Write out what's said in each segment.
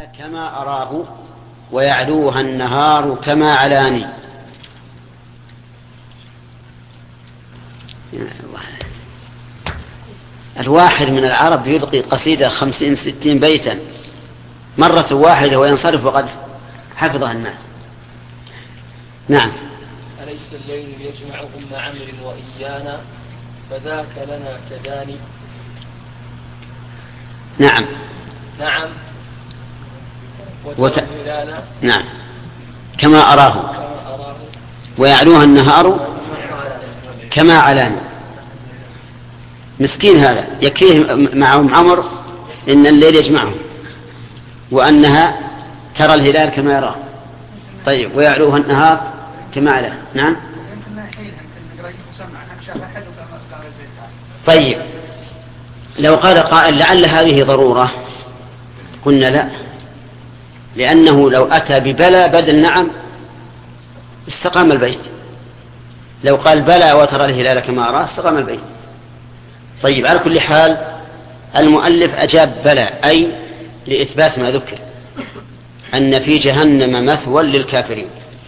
كما أراه ويعلوها النهار كما علاني. الواحد من العرب يلقي قصيدة 50-60 بيتا مرة واحدة وينصرف وقد حفظها الناس. نعم. أليس الليل يجمع أم عمرو وإيانا فذاك لنا كداني. نعم. نعم. نعم كما أراه ويعلوها النهار كما علاني. مسكين هذا يكفيه مع أم عمرو إن الليل يجمعهم وأنها ترى الهلال كما يراه. طيب ويعلوها النهار كما علاني. نعم. طيب لو قال قائل لعل هذه ضرورة قلنا لا، لأنه لو أتى ببلى بدل نعم استقام البيت. لو قال بلى وترى الهلال كما أراه استقام البيت. طيب على كل حال المؤلف أجاب بلى أي لإثبات ما ذكر أن في جهنم مثوى للكافرين.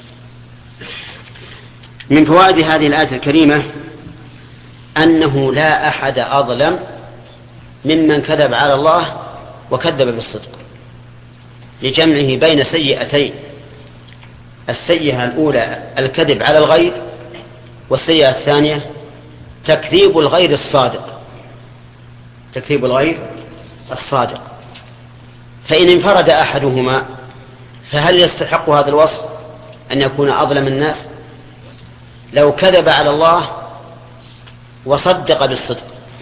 من فوائد هذه الآية الكريمة أنه لا أحد أظلم ممن كذب على الله وكذب بالصدق، لجمعه بين سيئتين: السيئة الأولى الكذب على الغير، والسيئة الثانية تكذيب الغير الصادق. تكذيب الغير الصادق. فإن انفرد أحدهما فهل يستحق هذا الوصف أن يكون أظلم الناس؟ لو كذب على الله وصدق بالصدق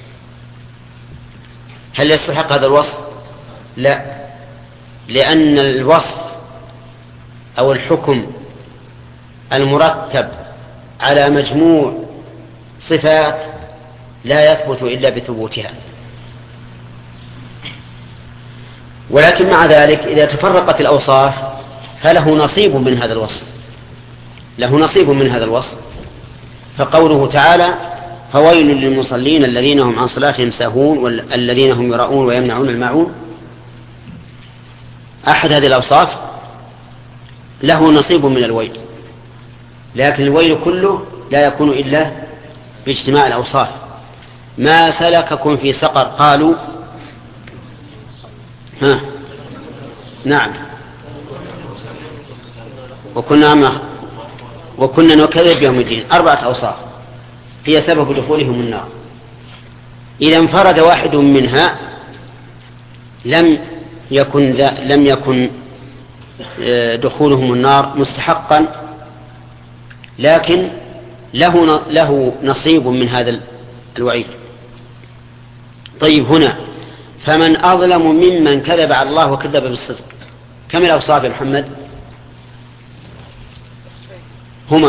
هل يستحق هذا الوصف؟ لا، لأن الوصف أو الحكم المرتب على مجموع صفات لا يثبت إلا بثبوتها. ولكن مع ذلك إذا تفرقت الأوصاف فله نصيب من هذا الوصف، له نصيب من هذا الوصف. فقوله تعالى: فويل للمصلين الذين هم عن صلاتهم ساهون والذين هم يراءون ويمنعون الماعون. أحد هذه الأوصاف له نصيب من الويل، لكن الويل كله لا يكون إلا باجتماع الأوصاف. ما سلككم في سقر؟ قالوا نعم وكنا نكذب بيوم الدين. 4 أوصاف هي سبب دخولهم النار. إذا انفرد واحد منها لم يكن دخولهم النار مستحقا، لكن له نصيب من هذا الوعيد. طيب هنا فمن أظلم ممن كذب على الله وكذب بالصدق. كم الأوصاف يا محمد؟ هما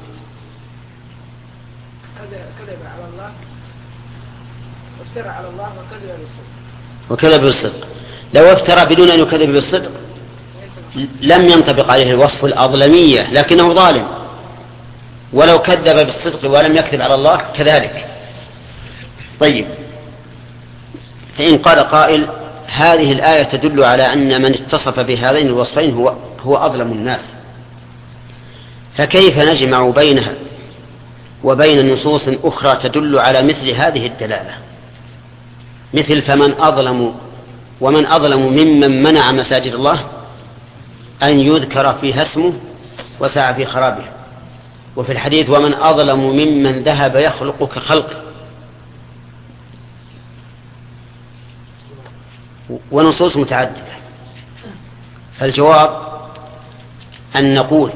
كذب على الله وافترى على الله وكذب بالصدق. لو افترى بدون أن يكذب بالصدق لم ينطبق عليه الوصف الأظلمية، لكنه ظالم. ولو كذب بالصدق ولم يكذب على الله كذلك. طيب فإن قال قائل: هذه الآية تدل على أن من اتصف بهذين الوصفين هو أظلم الناس، فكيف نجمع بينها وبين نصوص أخرى تدل على مثل هذه الدلالة، مثل ومن أظلم ممن منع مساجد الله أن يذكر فيها اسمه وسعى في خرابها. وفي الحديث: ومن أظلم ممن ذهب يخلق كخلقه. ونصوص متعددة. فالجواب أن نقول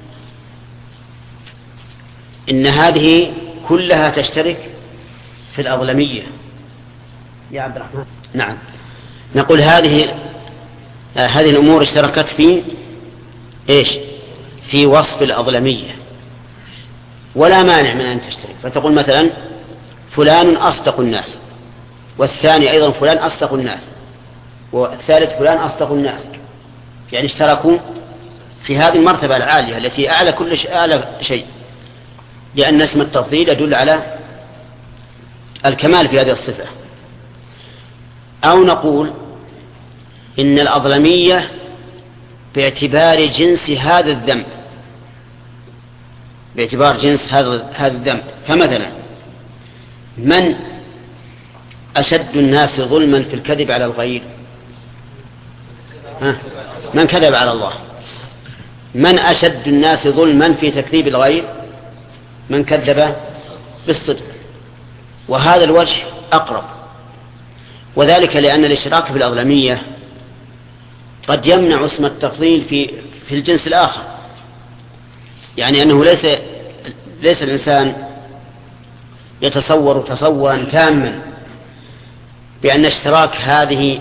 إن هذه كلها تشترك في الأظلمية يا عبد الرحمن. نعم، نقول هذه الأمور اشتركت في وصف الأظلمية، ولا مانع من أن تشترك. فتقول مثلا: فلان أصدق الناس، والثاني أيضا فلان أصدق الناس، والثالث فلان أصدق الناس. يعني اشتركوا في هذه المرتبة العالية التي أعلى شيء، لأن اسم التفضيل يدل على الكمال في هذه الصفة. أو نقول إن الأظلمية باعتبار جنس هذا الذنب، باعتبار جنس هذا الذنب. فمثلا من أشد الناس ظلما في الكذب على الغير؟ من كذب على الله. من أشد الناس ظلما في تكذيب الغير؟ من كذب بالصدق. وهذا الوجه أقرب، وذلك لأن الاشتراك في الأظلمية قد يمنع اسم التفضيل في الجنس الآخر. يعني أنه ليس الإنسان يتصور تصورا تاما بأن اشتراك هذه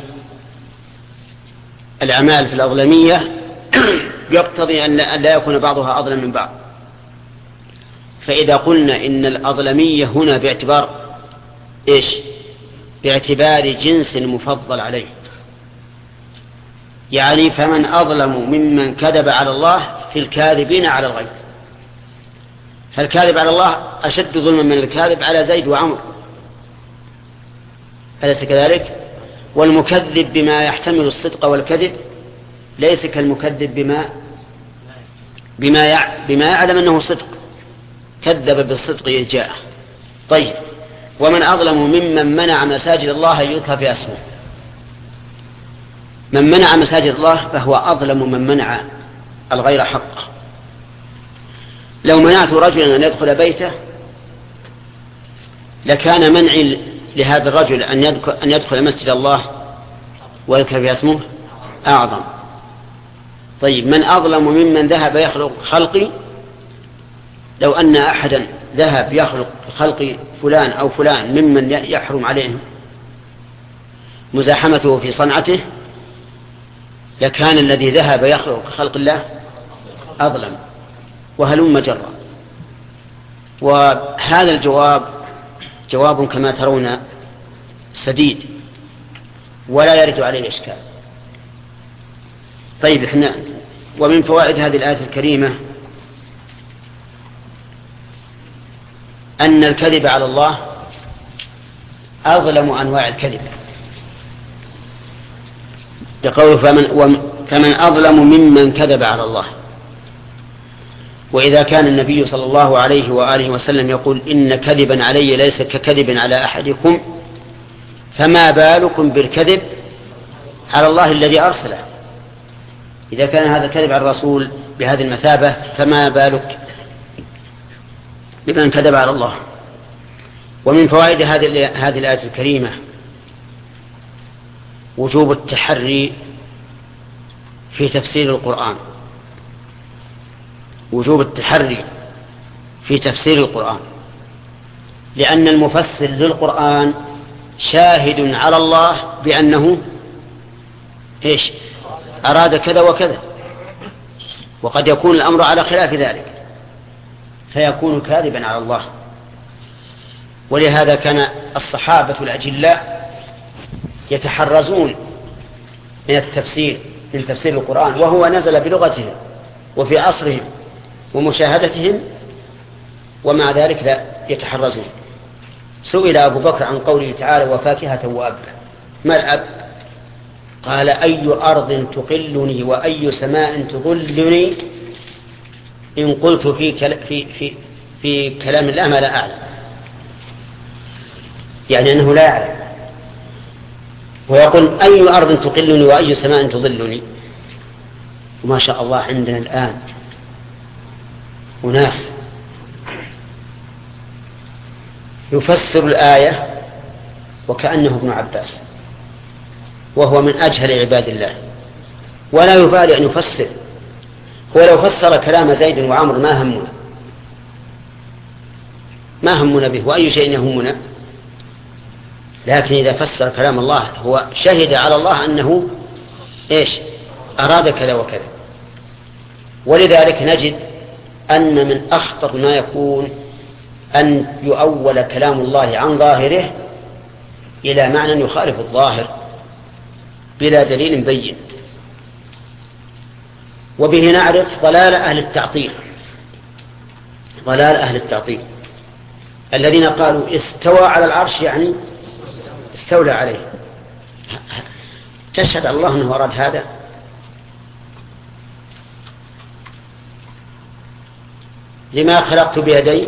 الأعمال في الأظلمية يقتضي أن لا يكون بعضها أظلم من بعض. فإذا قلنا إن الأظلمية هنا باعتبار إيش؟ باعتبار جنس مفضل عليه، يعني فمن أظلم ممن كذب على الله في الكاذبين على الغير. فالكاذب على الله أشد ظلما من الكاذب على زيد وعمر، أليس كذلك؟ والمكذب بما يحتمل الصدق والكذب ليس كالمكذب بما يعلم أنه صدق، كذب بالصدق إذ جاء. طيب، ومن أظلم ممن منع مساجد الله يذكر في اسمه. من منع مساجد الله فهو أظلم من منع الغير حق. لو منعت رجلا أن يدخل بيته لكان منعي لهذا الرجل أن يدخل مسجد الله ويذكر في اسمه أعظم. طيب، من أظلم ممن ذهب يخلق خلقي؟ لو أن أحدا ذهب يخلق خلق فلان أو فلان ممن يحرم عليه مزاحمته في صنعته لكان الذي ذهب يخلق خلق الله أظلم، وهلم جرا. وهذا الجواب جواب كما ترون سديد ولا يرد عليه إشكال. طيب، احنا ومن فوائد هذه الآية الكريمة أن الكذب على الله أظلم أنواع الكذب، يقول فمن أظلم ممن كذب على الله. وإذا كان النبي صلى الله عليه وآله وسلم يقول إن كذبا علي ليس ككذب على أحدكم، فما بالكم بالكذب على الله الذي أرسله؟ إذا كان هذا كذب على الرسول بهذه المثابة فما بالك بمن كذب على الله. ومن فوائد هذه الآية الكريمة وجوب التحري في تفسير القرآن، وجوب التحري في تفسير القرآن، لأن المفسر للقرآن شاهد على الله بأنه إيش؟ أراد كذا وكذا، وقد يكون الأمر على خلاف ذلك فيكون كاذبا على الله. ولهذا كان الصحابة الأجلاء يتحرزون من تفسير القرآن، وهو نزل بلغتهم وفي عصرهم ومشاهدتهم، ومع ذلك لا يتحرزون. سئل أبو بكر عن قوله تعالى وفاكهة وأبا، ما الأب؟ قال أي أرض تقلني وأي سماء تظلني إن قلت في كلام الله ما لا أعلم، يعني أنه لا يعلم. ويقول أي أرض تقلني وأي سماء تظلني. وما شاء الله عندنا الآن أناس يفسر الآية وكأنه ابن عباس، وهو من أجهل عباد الله ولا يبالي أن يفسر. هو لو فسر كلام زيد وعمر ما همنا به، وأي شيء يهمنا. لكن إذا فسر كلام الله هو شهد على الله أنه إيش؟ أراد كذا وكذا. ولذلك نجد أن من أخطر ما يكون أن يؤول كلام الله عن ظاهره إلى معنى يخالف الظاهر بلا دليل بين. وبه نعرف ضلال أهل التعطيل الذين قالوا استوى على العرش يعني استولى عليه. تشهد الله أنه أراد هذا؟ لما خلقت بيدي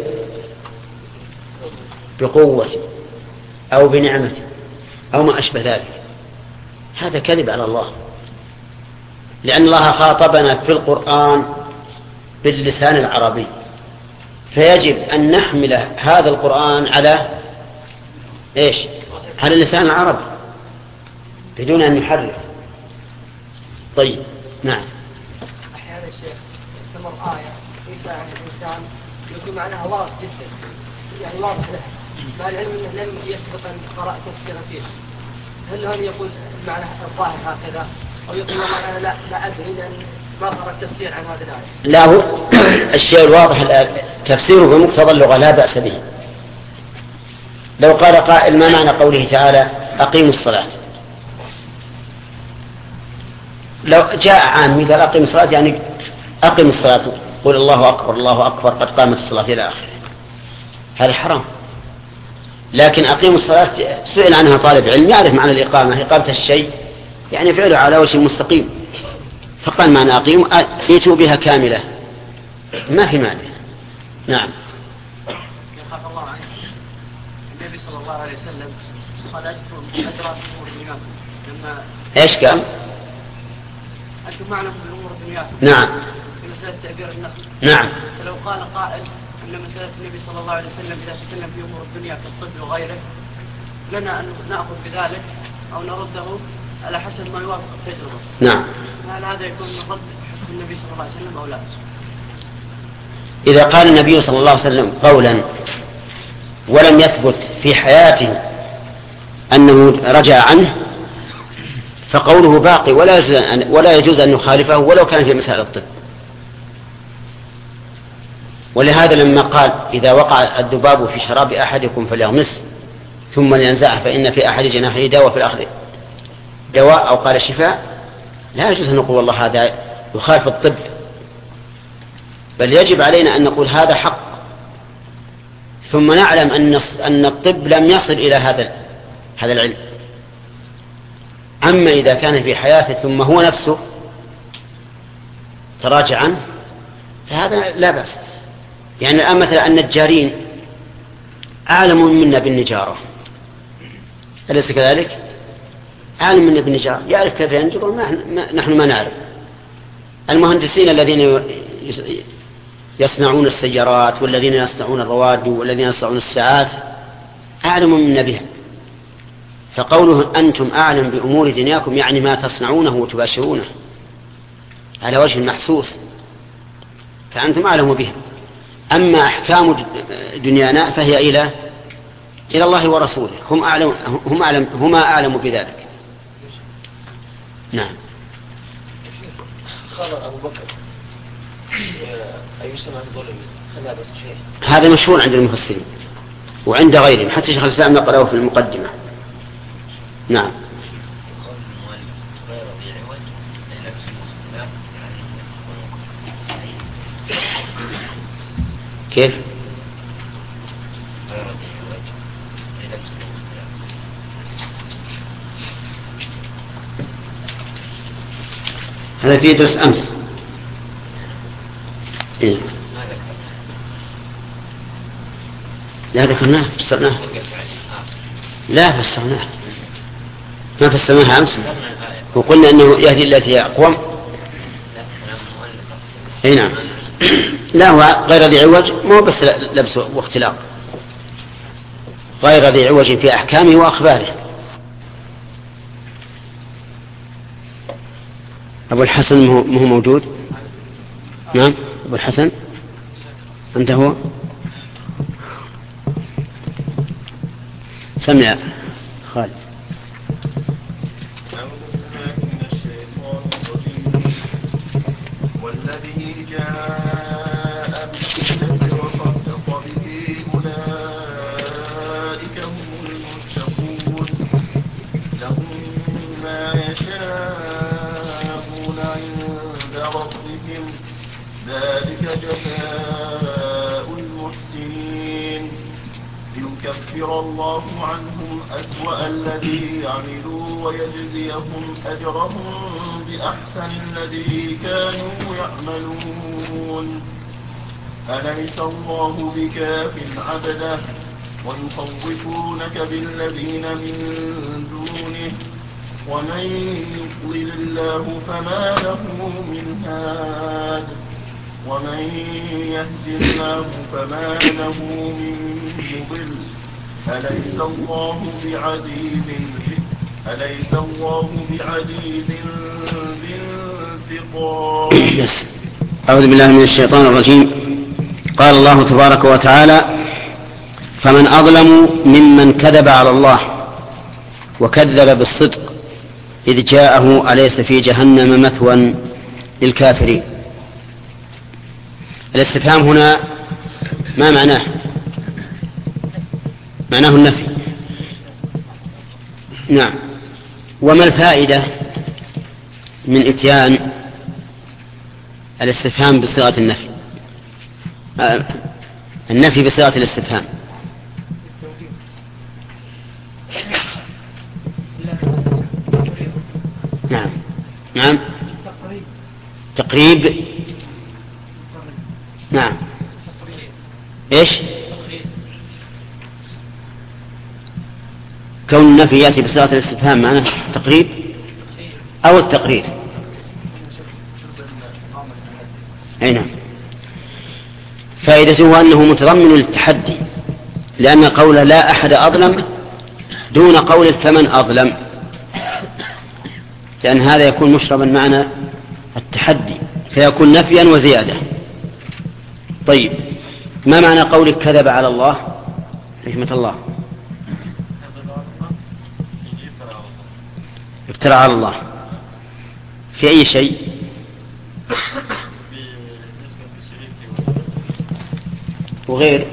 بقوة أو بنعمة أو ما أشبه ذلك، هذا كذب على الله، لأن الله خاطبنا في القرآن باللسان العربي، فيجب أن نحمل هذا القرآن على إيش؟ على اللسان العربي بدون أن نحرف. طيب نعم. أحيانا الشيخ تمر آية يساعد الإنسان يكون معناها واضح جدا، يعني واضح له، مع العلم أنه لم يسبق أن قرأ تفسيرا فيه، هل هون يقول معنى الظاهر هكذا أو يقول معنى لا أدري لأن ما قرأ التفسير عن هذه الآية؟ لا، هو الشيء الواضح الآن تفسيره بمقتضى اللغة لا بأس به. لو قال قائل ما معنى قوله تعالى أقيموا الصلاة، لو جاء عام قال أقيم الصلاة يعني أقيم الصلاة، قل الله أكبر الله أكبر قد قامت الصلاة إلى آخره، هذا حرام. لكن أقيموا الصلاة سئل عنها طالب علم يعرف معنى الإقامة، إقامة الشيء يعني فعله على وجه مستقيم، فقال معنى أقيم ائتوا بها كاملة ما في معنى. نعم. يخاف الله عنه النبي صلى الله عليه وسلم قال أنتم أدرى بأمور دنياكم لما إيش قال؟ أنتم معلم بالأمور دنياكم. نعم. في مسألة تعبير النخل. نعم. فلو قال قائل أن مسألة النبي صلى الله عليه وسلم إذا تكلم في أمور الدنيا كالطب وغيره لنا أن نأخذ بذلك أو نرده على حسب ما يوافق التجربة. نعم. هل هذا يكون من رد حكم النبي صلى الله عليه وسلم أو لا؟ إذا قال النبي صلى الله عليه وسلم قولا ولم يثبت في حياته أنه رجع عنه فقوله باقي ولا يجوز أن نخالفه ولو كان في مسائل الطب. ولهذا لما قال إذا وقع الذباب في شراب أحدكم فليغمسه ثم لينزعه فإن في أحد جناحيه دواء وفي الآخر دواء أو قال شفاء، لا يجوز أن نقول والله هذا يخالف الطب، بل يجب علينا أن نقول هذا حق، ثم نعلم أن الطب لم يصل إلى هذا العلم. أما إذا كان في حياته ثم هو نفسه تراجع عنه فهذا لا بأس. يعني الآن مثلا النجارين أعلم منا بالنجارة، أليس كذلك؟ أعلم منا بالنجارة، يعرف كيف ينجر نحن ما نعرف. المهندسين الذين يصنعون السيارات والذين يصنعون الرواد والذين يصنعون الساعات أعلم منا بها، فقوله أنتم أعلم بأمور دنياكم يعني ما تصنعونه وتباشرونه على وجه محسوس، فأنتم أعلم بها. أما أحكام دنيانا فهي إلى الله ورسوله، هما أعلم بذلك. نعم. خبر أبو بكر أي سمع ظلم، هل هذا صحيح؟ هذا مشهور عند المفسرين وعند غيرهم، حتى شيخ الإسلام نقله في المقدمة. نعم. كيف؟ هذا في درس أمس. إيه؟ لا ذكرناه فسرناه. لا فسرناه، ما فسرناها أمس وقلنا أنه يهدي التي هي أقوم. أي نعم. لا هو غير ذي عوج، مو بس لبس واختلاق، غير ذي عوج في أحكامه وأخباره. أبو الحسن مو موجود؟ نعم أبو الحسن أنت هو؟ سمع خالد. والذي جاء بالحق وصدق به أولئك هم المتقون لهم ما يشاءون عند ربهم ذلك جزاء المحسنين ليكفر الله عنهم أسوأ الذي عملوا ويجزيهم أجرهم بأحسن الذي كانوا يعملون. أليس الله بكاف عبده ويخوفونك بالذين من دونه ومن يضلل الله فما له من هاد ومن يهد الله فما له من مضل. أليس الله بعزيز بانتقام. أعوذ بالله من الشيطان الرجيم. قال الله تبارك وتعالى: فمن أظلم ممن كذب على الله وكذب بالصدق إذ جاءه أليس في جهنم مثوى للكافرين. الاستفهام هنا ما معناه؟ معناه النفي. نعم. وما الفائدة من إتيان الاستفهام بصيغة النفي؟ النفي بصيغة الاستفهام. نعم نعم. تقريب. نعم. ايش؟ كون النفي يأتي بصيغة الاستفهام معناه تقريب أو التقرير. أي نعم. فائدته أنه متضمن للتحدي، لأن قول لا أحد أظلم دون قول فمن أظلم، لأن هذا يكون مشربا معنى التحدي فيكون نفيا وزيادة. طيب، ما معنى قولك كذب على الله؟ رحمة الله. افترى على الله في أي شيء؟ وغير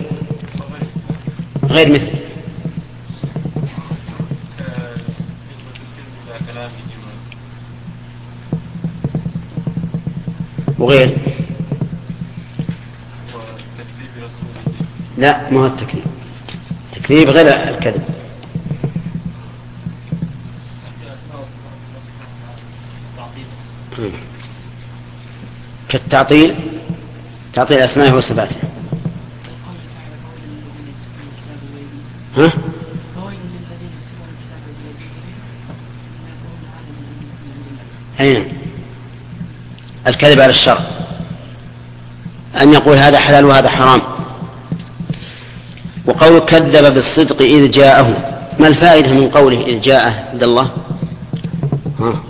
مثل وغير. لا، ما هو التكذيب. التكذيب غير الكذب. كالتعطيل، تعطيل أسمائه وصفاته. ها؟ أين الكذب على الشرع، أن يقول هذا حلال وهذا حرام. وقول كذب بالصدق إذ جاءه، ما الفائدة من قوله إذ جاءه عند الله؟ ها؟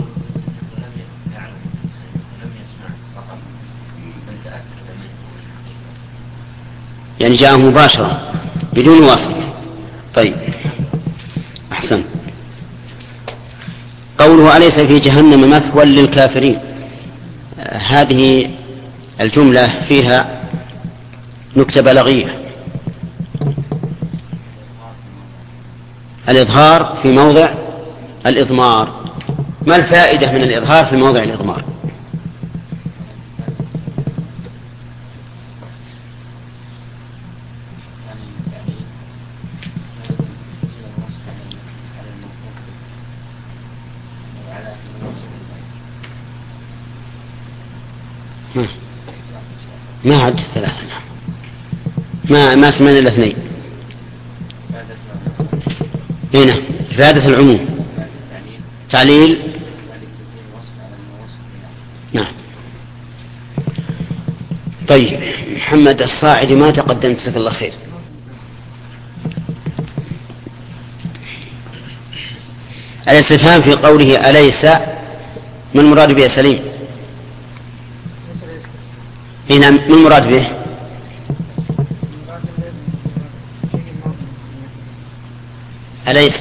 يعني جاءه مباشرة بدون واسطة. طيب، أحسن. قوله أليس في جهنم مثوى للكافرين، هذه الجملة فيها نكتة بلاغية. الإظهار في موضع الإضمار. ما الفائدة من الإظهار في موضع الإضمار؟ ما عد ثلاثة، ما سمعنا الاثنين. هنا إفادة العموم، تعليل. نعم. طيب، محمد الصاعدي ما تقدمت، جزاك الله خير. الاستفهام في قوله أليس، ما المراد به سليم؟ هنا ما المراد به؟ أليس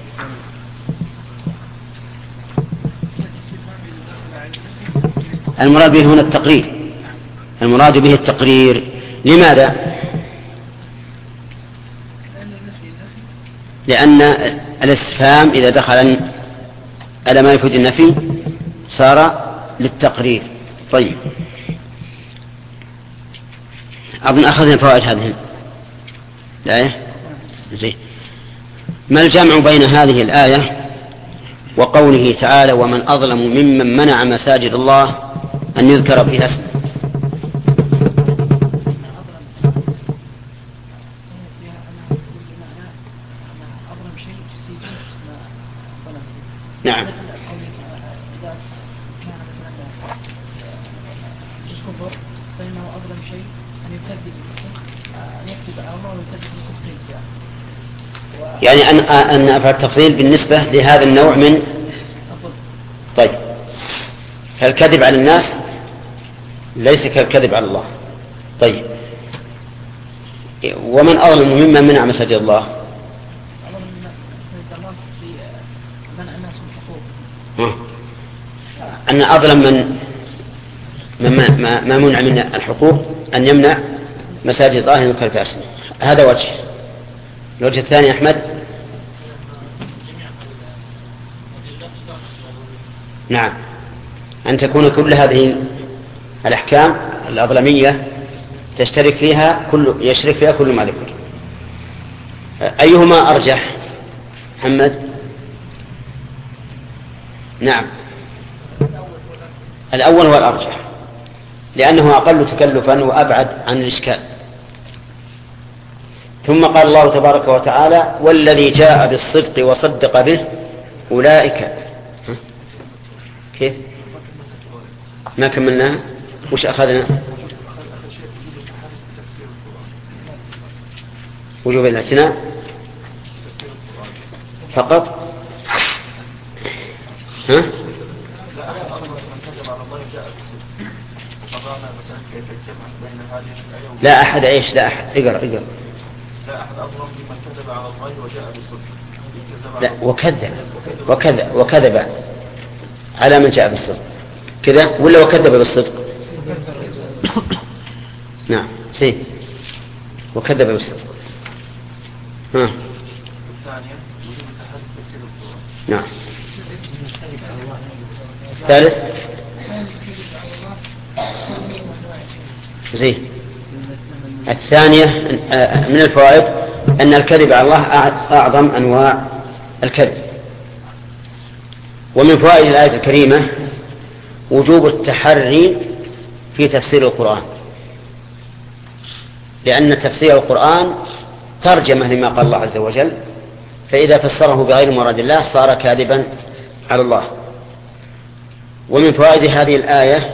المراد به هنا التقرير؟ المراد به التقرير. لماذا؟ لأن الاستفهام إذا دخل على ما يفيد النفي صار للتقرير. طيب، أظن أخذنا فوائد هذه الآية. زين. ما الجمع بين هذه الآية وقوله تعالى ومن أظلم ممن منع مساجد الله أن يذكر فيها اسمه. نعم. فإنه أظلم شيء أن يكذب بالصدق، أن يكذب على الله ويكذب بصدقه. يعني أن أفعل التفضيل بالنسبة لهذا النوع من. طيب، فالكذب على الناس ليس كالكذب على الله. طيب، ومن أظلم ممن منع مساجد الله؟ أن أظلم ما منع من الحقوق أن يمنع مساجد الله من يذكر فيها اسمه. هذا وجه. الوجه الثاني أحمد. نعم، أن تكون كل هذه الأحكام الأظلمية يشترك فيها كل ما ذكر. أيهما أرجح محمد؟ نعم، الأول هو الأرجح لأنه أقل تكلفا وأبعد عن الإشكال. ثم قال الله تبارك وتعالى والذي جاء بالصدق وصدق به أولئك. كيف ما كملناها؟ وش أخذنا؟ وجوب الاعتناء فقط. ها؟ لا أحد إيش؟ لا أحد. اقرأ. لا أحد أظلم ممن كذب على الله وجاء بالصدق. لا وكذب على من جاء بالصدق كذا ولا وكذب بالصدق؟ نعم سيد وكذب بالصدق. ها. الثانية وجوب التحدث تفسير القرآن. نعم. ثالث زين. الثانية من الفوائد أن الكذب على الله أعظم أنواع الكذب. ومن فوائد الآية الكريمة وجوب التحري في تفسير القرآن، لأن تفسير القرآن ترجمة لما قال الله عز وجل، فإذا فسره بغير مراد الله صار كاذبا على الله. ومن فوائد هذه الآية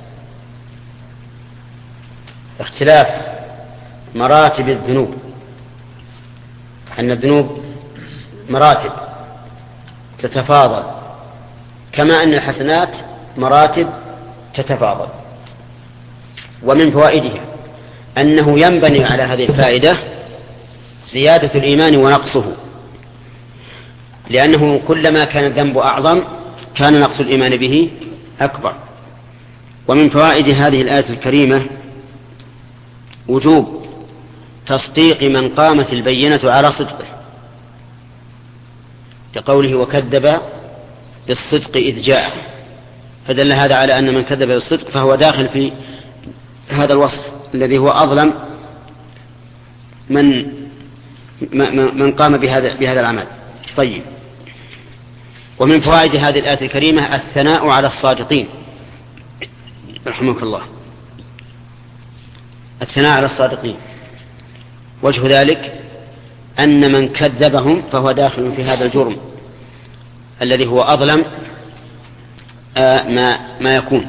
اختلاف مراتب الذنوب، أن الذنوب مراتب تتفاضل كما أن الحسنات مراتب تتفاضل. ومن فوائدها أنه ينبني على هذه الفائدة زيادة الإيمان ونقصه، لأنه كلما كان الذنب أعظم كان نقص الإيمان به أكبر. ومن فوائد هذه الآية الكريمة وجوب تصديق من قامت البينة على صدقه، كقوله وكذب بالصدق إذ جاء، فدل هذا على أن من كذب بالصدق فهو داخل في هذا الوصف الذي هو أظلم من قام بهذا العمل. طيب، ومن فوائد هذه الآية الكريمة الثناء على الصادقين رحمك الله، الثناء على الصادقين. وجه ذلك أن من كذبهم فهو داخل في هذا الجرم الذي هو أظلم ما يكون.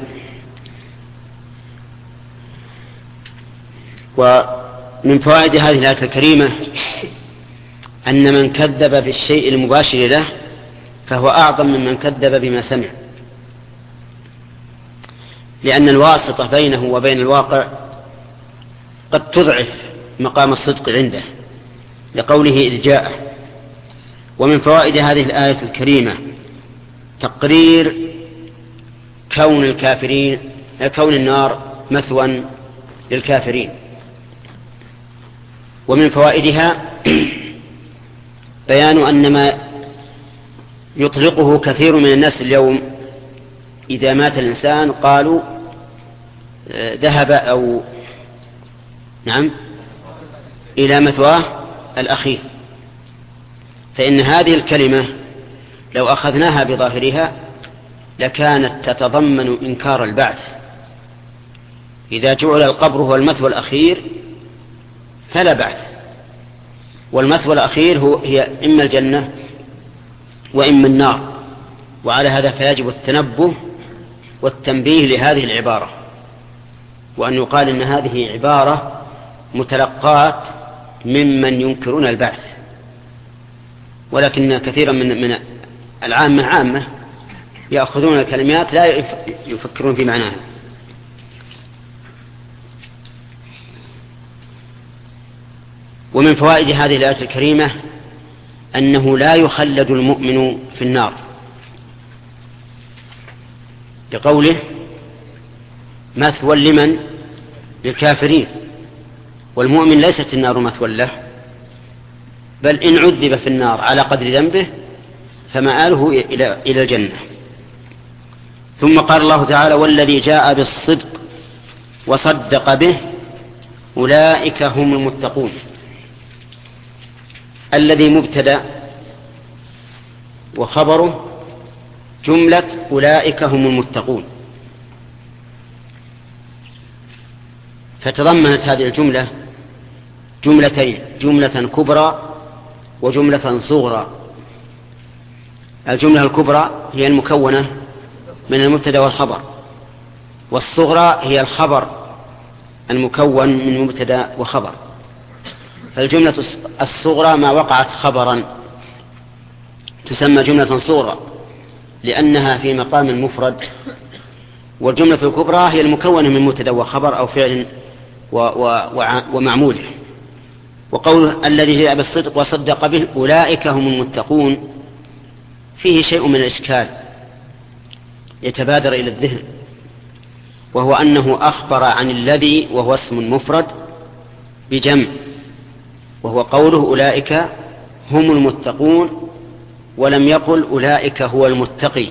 ومن فوائد هذه الآية الكريمة أن من كذب بالشيء المباشر له فهو أعظم ممن كذب بما سمع، لأن الواسطة بينه وبين الواقع قد تضعف مقام الصدق عنده، لقوله إذ جاء. ومن فوائد هذه الآية الكريمة تقرير كون النار مثوى للكافرين. ومن فوائدها بيان أن ما يطلقه كثير من الناس اليوم إذا مات الإنسان قالوا ذهب أو نعم إلى مثواه الأخير، فإن هذه الكلمة لو أخذناها بظاهرها لكانت تتضمن إنكار البعث. إذا جعل القبر هو المثوى الأخير فلا بعث، والمثوى الأخير هي إما الجنة وإما النار. وعلى هذا فيجب التنبه والتنبيه لهذه العبارة، وأن يقال إن هذه عبارة متلقات ممن ينكرون البعث، ولكن كثيرا من العامة يأخذون الكلمات لا يفكرون في معناها. ومن فوائد هذه الآية الكريمة أنه لا يخلد المؤمن في النار، لقوله مثوى لمن؟ للكافرين. والمؤمن ليست النار مثوى له، بل إن عذب في النار على قدر ذنبه فمآله إلى الجنة. ثم قال الله تعالى والذي جاء بالصدق وصدق به أولئك هم المتقون. الذي مبتدأ وخبره جملة أولئك هم المتقون، فتضمنت هذه الجملة جملتين، جملة كبرى وجملة صغرى. الجملة الكبرى هي المكونة من المبتدأ والخبر، والصغرى هي الخبر المكون من مبتدأ وخبر. فالجملة الصغرى ما وقعت خبرا تسمى جملة صغرى لأنها في مقام مفرد، والجملة الكبرى هي المكونة من مبتدأ وخبر أو فعل ومعموله. وقوله الذي جاء بالصدق وصدق به أولئك هم المتقون فيه شيء من الإشكال يتبادر إلى الذهن، وهو أنه أخبر عن الذي وهو اسم مفرد بجمع، وهو قوله أولئك هم المتقون، ولم يقل أولئك هو المتقي.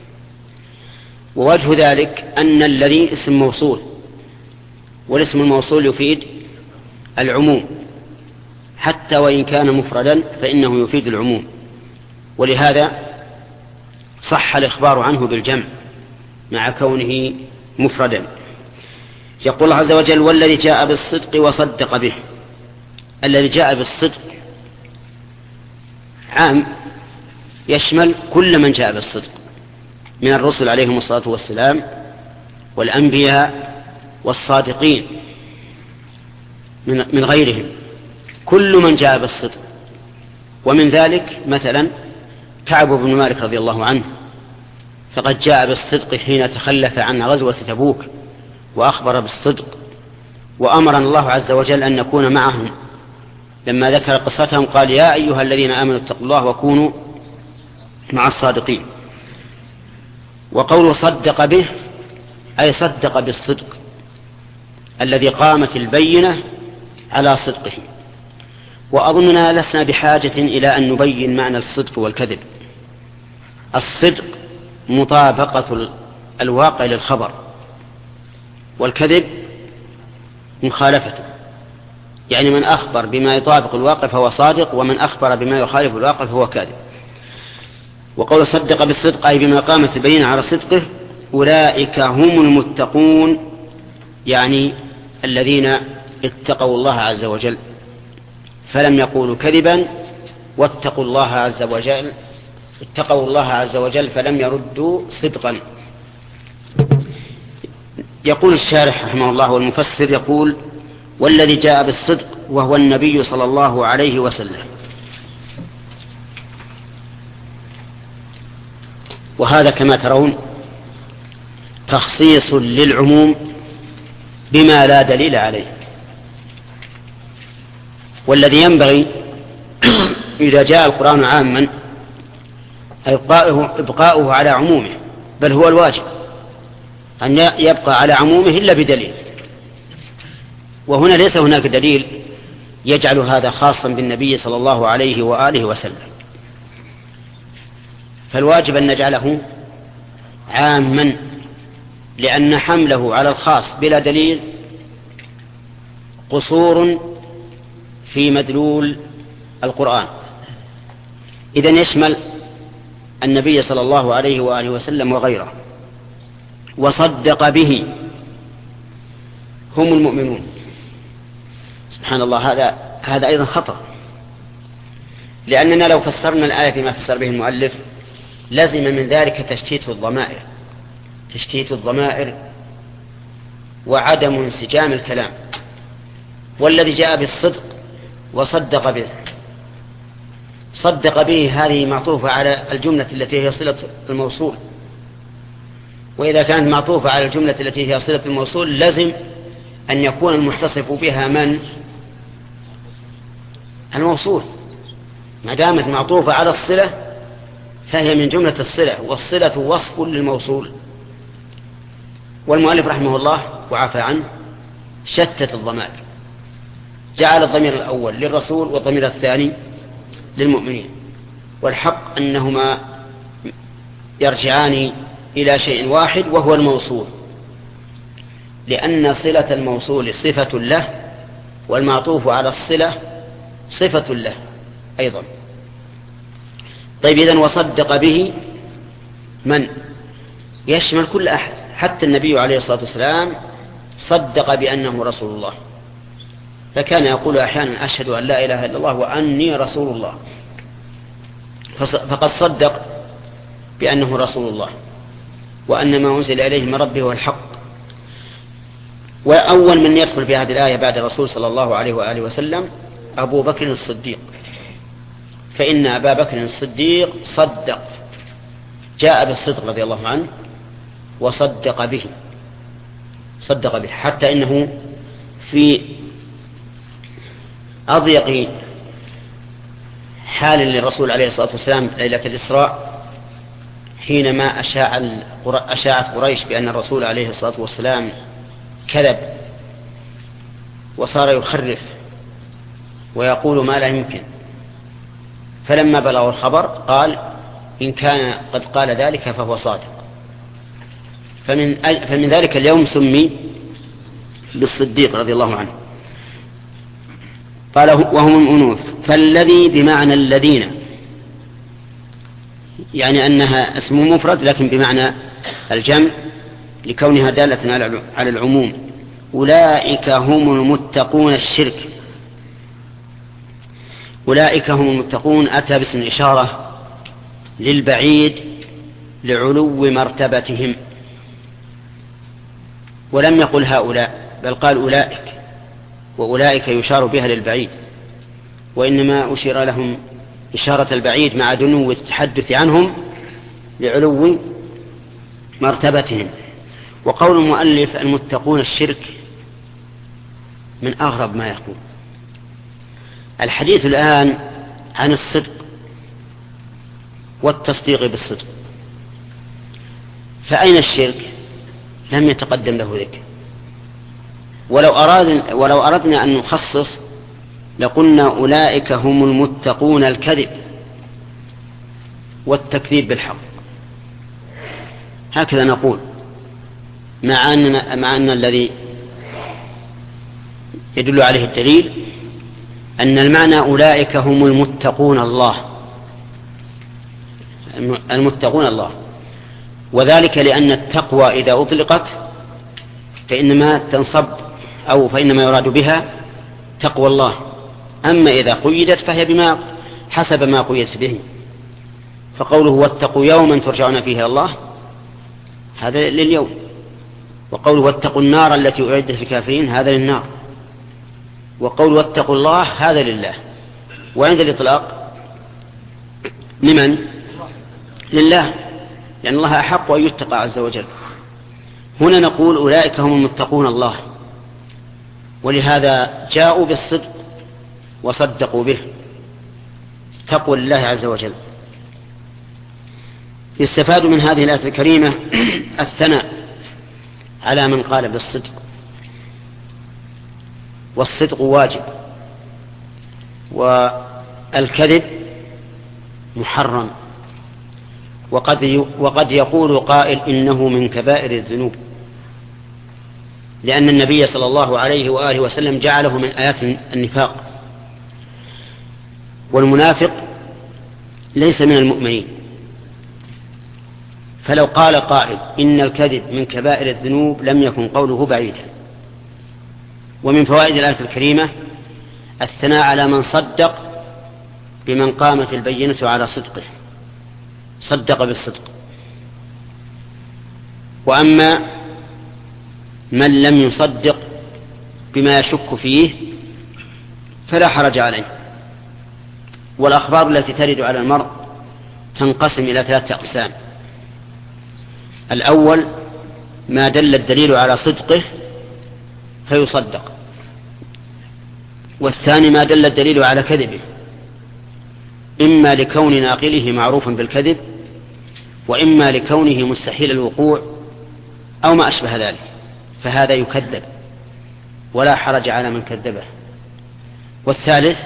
ووجه ذلك أن الذي اسم موصول، والاسم الموصول يفيد العموم، حتى وإن كان مفردا فإنه يفيد العموم، ولهذا صح الإخبار عنه بالجمع مع كونه مفردا. يقول الله عز وجل والذي جاء بالصدق وصدق به. الذي جاء بالصدق عام يشمل كل من جاء بالصدق من الرسل عليهم الصلاة والسلام والأنبياء والصادقين من غيرهم، كل من جاء بالصدق. ومن ذلك مثلا كعب بن مالك رضي الله عنه، فقد جاء بالصدق حين تخلف عن غزوة تبوك وأخبر بالصدق، وأمرنا الله عز وجل أن نكون معهم. لما ذكر قصتهم قال يا أيها الذين آمنوا اتقوا الله وكونوا مع الصادقين. وقول صدق به أي صدق بالصدق الذي قامت البينة على صدقه. وأظننا لسنا بحاجة إلى أن نبين معنى الصدق والكذب. الصدق مطابقة الواقع للخبر، والكذب مخالفته، يعني من أخبر بما يطابق الواقع فهو صادق، ومن أخبر بما يخالف الواقع فهو كاذب. وقول صدق بالصدق أي بما قامت البينة على صدقه. أولئك هم المتقون، يعني الذين اتقوا الله عز وجل، فلم يقولوا كذبا واتقوا الله عز وجل، اتقوا الله عز وجل فلم يردوا صدقا. يقول الشارح رحمه الله والمفسر يقول والذي جاء بالصدق وهو النبي صلى الله عليه وسلم. وهذا كما ترون تخصيص للعموم بما لا دليل عليه. والذي ينبغي إذا جاء القرآن عاما إبقاؤه على عمومه، بل هو الواجب أن يبقى على عمومه إلا بدليل. وهنا ليس هناك دليل يجعل هذا خاصا بالنبي صلى الله عليه وآله وسلم، فالواجب أن نجعله عاما، لأن حمله على الخاص بلا دليل قصور في مدلول القرآن. إذن يشمل النبي صلى الله عليه وآله وسلم وغيره وصدق به هم المؤمنون. سبحان الله، هذا أيضا خطأ، لأننا لو فسرنا الآية بما فسر به المؤلف لازم من ذلك تشتيت الضمائر وعدم انسجام الكلام. والذي جاء بالصدق وصدق به، صدق به هذه معطوفة على الجملة التي هي صلة الموصول، وإذا كانت معطوفة على الجملة التي هي صلة الموصول لازم أن يكون المتصف بها من؟ الموصول. ما دامت معطوفة على الصلة فهي من جملة الصلة، والصلة وصف للموصول. والمؤلف رحمه الله وعفى عنه شتت الضمائر، جعل الضمير الأول للرسول والضمير الثاني للمؤمنين، والحق أنهما يرجعان إلى شيء واحد وهو الموصول، لأن صلة الموصول صفة له والمعطوف على الصلة صفة له أيضا. طيب، إذن وصدق به من؟ يشمل كل أحد، حتى النبي عليه الصلاة والسلام صدق بأنه رسول الله، فكان يقول أحيانا أشهد أن لا إله إلا الله وأني رسول الله، فقد صدق بأنه رسول الله وأن ما أنزل إليه من ربه هو الحق. وأول من يدخل في هذه الآية بعد الرسول صلى الله عليه وآله وسلم أبو بكر الصديق، فإن أبا بكر الصديق جاء بالصدق رضي الله عنه وصدق به، حتى إنه في أضيق حال للرسول عليه الصلاة والسلام ليلة الإسراء حينما أشاعت قريش بأن الرسول عليه الصلاة والسلام كذب وصار يخرف ويقول ما لا يمكن، فلما بلغوا الخبر قال إن كان قد قال ذلك فهو صادق. فمن ذلك اليوم سمي بالصديق رضي الله عنه. قال وهم الأنوث، فالذي بمعنى الذين، يعني أنها اسم مفرد لكن بمعنى الجمع لكونها دالة على العموم. أولئك هم المتقون الشرك، أولئك هم المتقون أتى باسم الإشارة للبعيد لعلو مرتبتهم، ولم يقل هؤلاء بل قال أولئك، وأولئك يشار بها للبعيد، وإنما أشير لهم إشارة البعيد مع دنو التحدث عنهم لعلو مرتبتهم. وقول المؤلف المتقون الشرك من أغرب ما يكون. الحديث الآن عن الصدق والتصديق بالصدق، فأين الشرك؟ لم يتقدم له ذكر. ولو أردنا أن نخصص لقلنا أولئك هم المتقون الكذب والتكذيب بالحق، هكذا نقول، مع أن الذي يدل عليه الدليل أن المعنى أولئك هم المتقون الله، وذلك لأن التقوى إذا أطلقت فإنما يراد بها تقوى الله، أما إذا قيدت فهي بما حسب ما قيدت به. فقوله واتقوا يوما ترجعون فيه الله هذا لليوم، وقوله واتقوا النار التي أعدت للكافرين هذا للنار، وقوله واتقوا الله هذا لله. وعند الإطلاق لمن؟ لله، لأن الله أحق أن يتقى عز وجل. هنا نقول أولئك هم المتقون الله، ولهذا جاءوا بالصدق وصدقوا به، تقوى لله عز وجل. يستفاد من هذه الآية الكريمة الثناء على من قال بالصدق، والصدق واجب، والكذب محرم، وقد يقول قائل إنه من كبائر الذنوب، لأن النبي صلى الله عليه وآله وسلم جعله من آيات النفاق، والمنافق ليس من المؤمنين، فلو قال قائل إن الكذب من كبائر الذنوب لم يكن قوله بعيدا. ومن فوائد الآية الكريمة الثناء على من صدق بمن قامت البينة على صدقه، صدق بالصدق. وأما من لم يصدق بما يشك فيه فلا حرج عليه. والأخبار التي ترد على المرء تنقسم إلى 3 أقسام: الأول ما دل الدليل على صدقه فيصدق، والثاني ما دل الدليل على كذبه، إما لكون ناقله معروفا بالكذب، وإما لكونه مستحيل الوقوع أو ما أشبه ذلك، فهذا يكذب ولا حرج على من كذبه. والثالث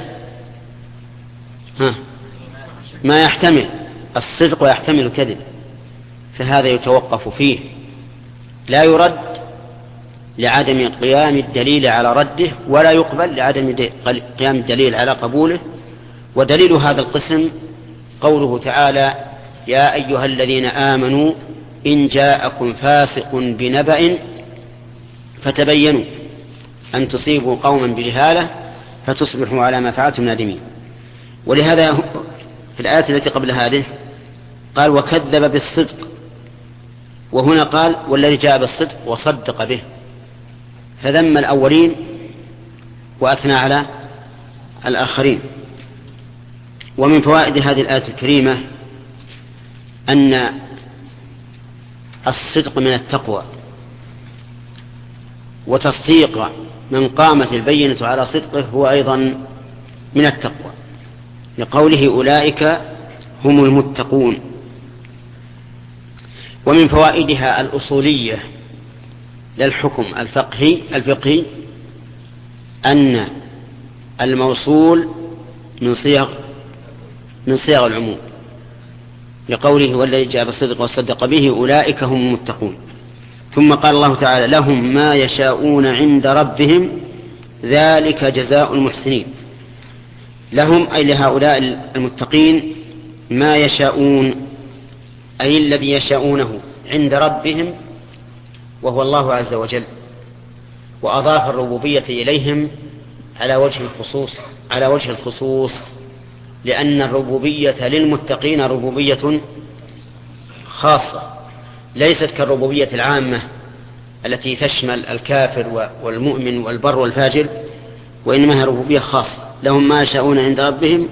ما يحتمل الصدق ويحتمل الكذب، فهذا يتوقف فيه، لا يرد لعدم قيام الدليل على رده، ولا يقبل لعدم قيام الدليل على قبوله. ودليل هذا القسم قوله تعالى: يا أيها الذين آمنوا إن جاءكم فاسق بنبأ فتبينوا أن تصيبوا قوما بجهالة فتصبحوا على ما فعلتم نادمين. ولهذا في الآية التي قبل هذه قال: وكذب بالصدق، وهنا قال: والذي جاء بالصدق وصدق به، فذم الأولين وأثنى على الآخرين. ومن فوائد هذه الآية الكريمة أن الصدق من التقوى، وتصديق من قامت البينة على صدقه هو أيضا من التقوى، لقوله: أولئك هم المتقون. ومن فوائدها الأصولية للحكم الفقهي أن الموصول من صيغ العموم، لقوله: والذي جاء بالصدق وصدق به أولئك هم المتقون. ثم قال الله تعالى: لهم ما يشاءون عند ربهم ذلك جزاء المحسنين. لهم أي لهؤلاء المتقين ما يشاءون، أي الذي يشاءونه عند ربهم وهو الله عز وجل، وأضاف الربوبية إليهم على وجه الخصوص، لأن الربوبية للمتقين ربوبية خاصة، ليست كالربوبية العامة التي تشمل الكافر والمؤمن والبر والفاجر، وإنما هي ربوبية خاصة. لهم ما يشاءون عند ربهم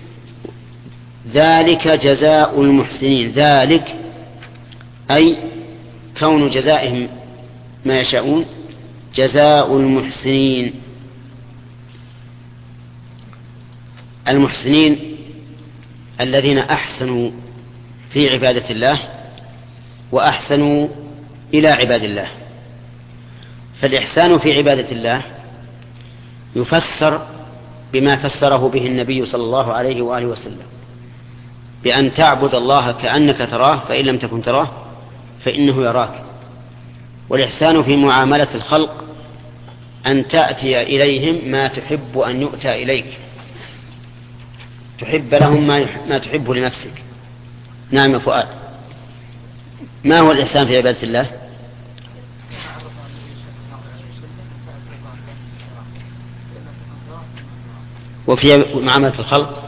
ذلك جزاء المحسنين. ذلك أي كون جزائهم ما يشاءون جزاء المحسنين. المحسنين الذين أحسنوا في عبادة الله وأحسنوا إلى عباد الله. فالإحسان في عبادة الله يفسر بما فسره به النبي صلى الله عليه وآله وسلم، بأن تعبد الله كأنك تراه، فإن لم تكن تراه فإنه يراك. والإحسان في معاملة الخلق أن تأتي إليهم ما تحب أن يؤتى إليك، تحب لهم ما تحب لنفسك. نعم يا فؤاد، ما هو الإحسان في عبادة الله؟ وفي معاملة الخلق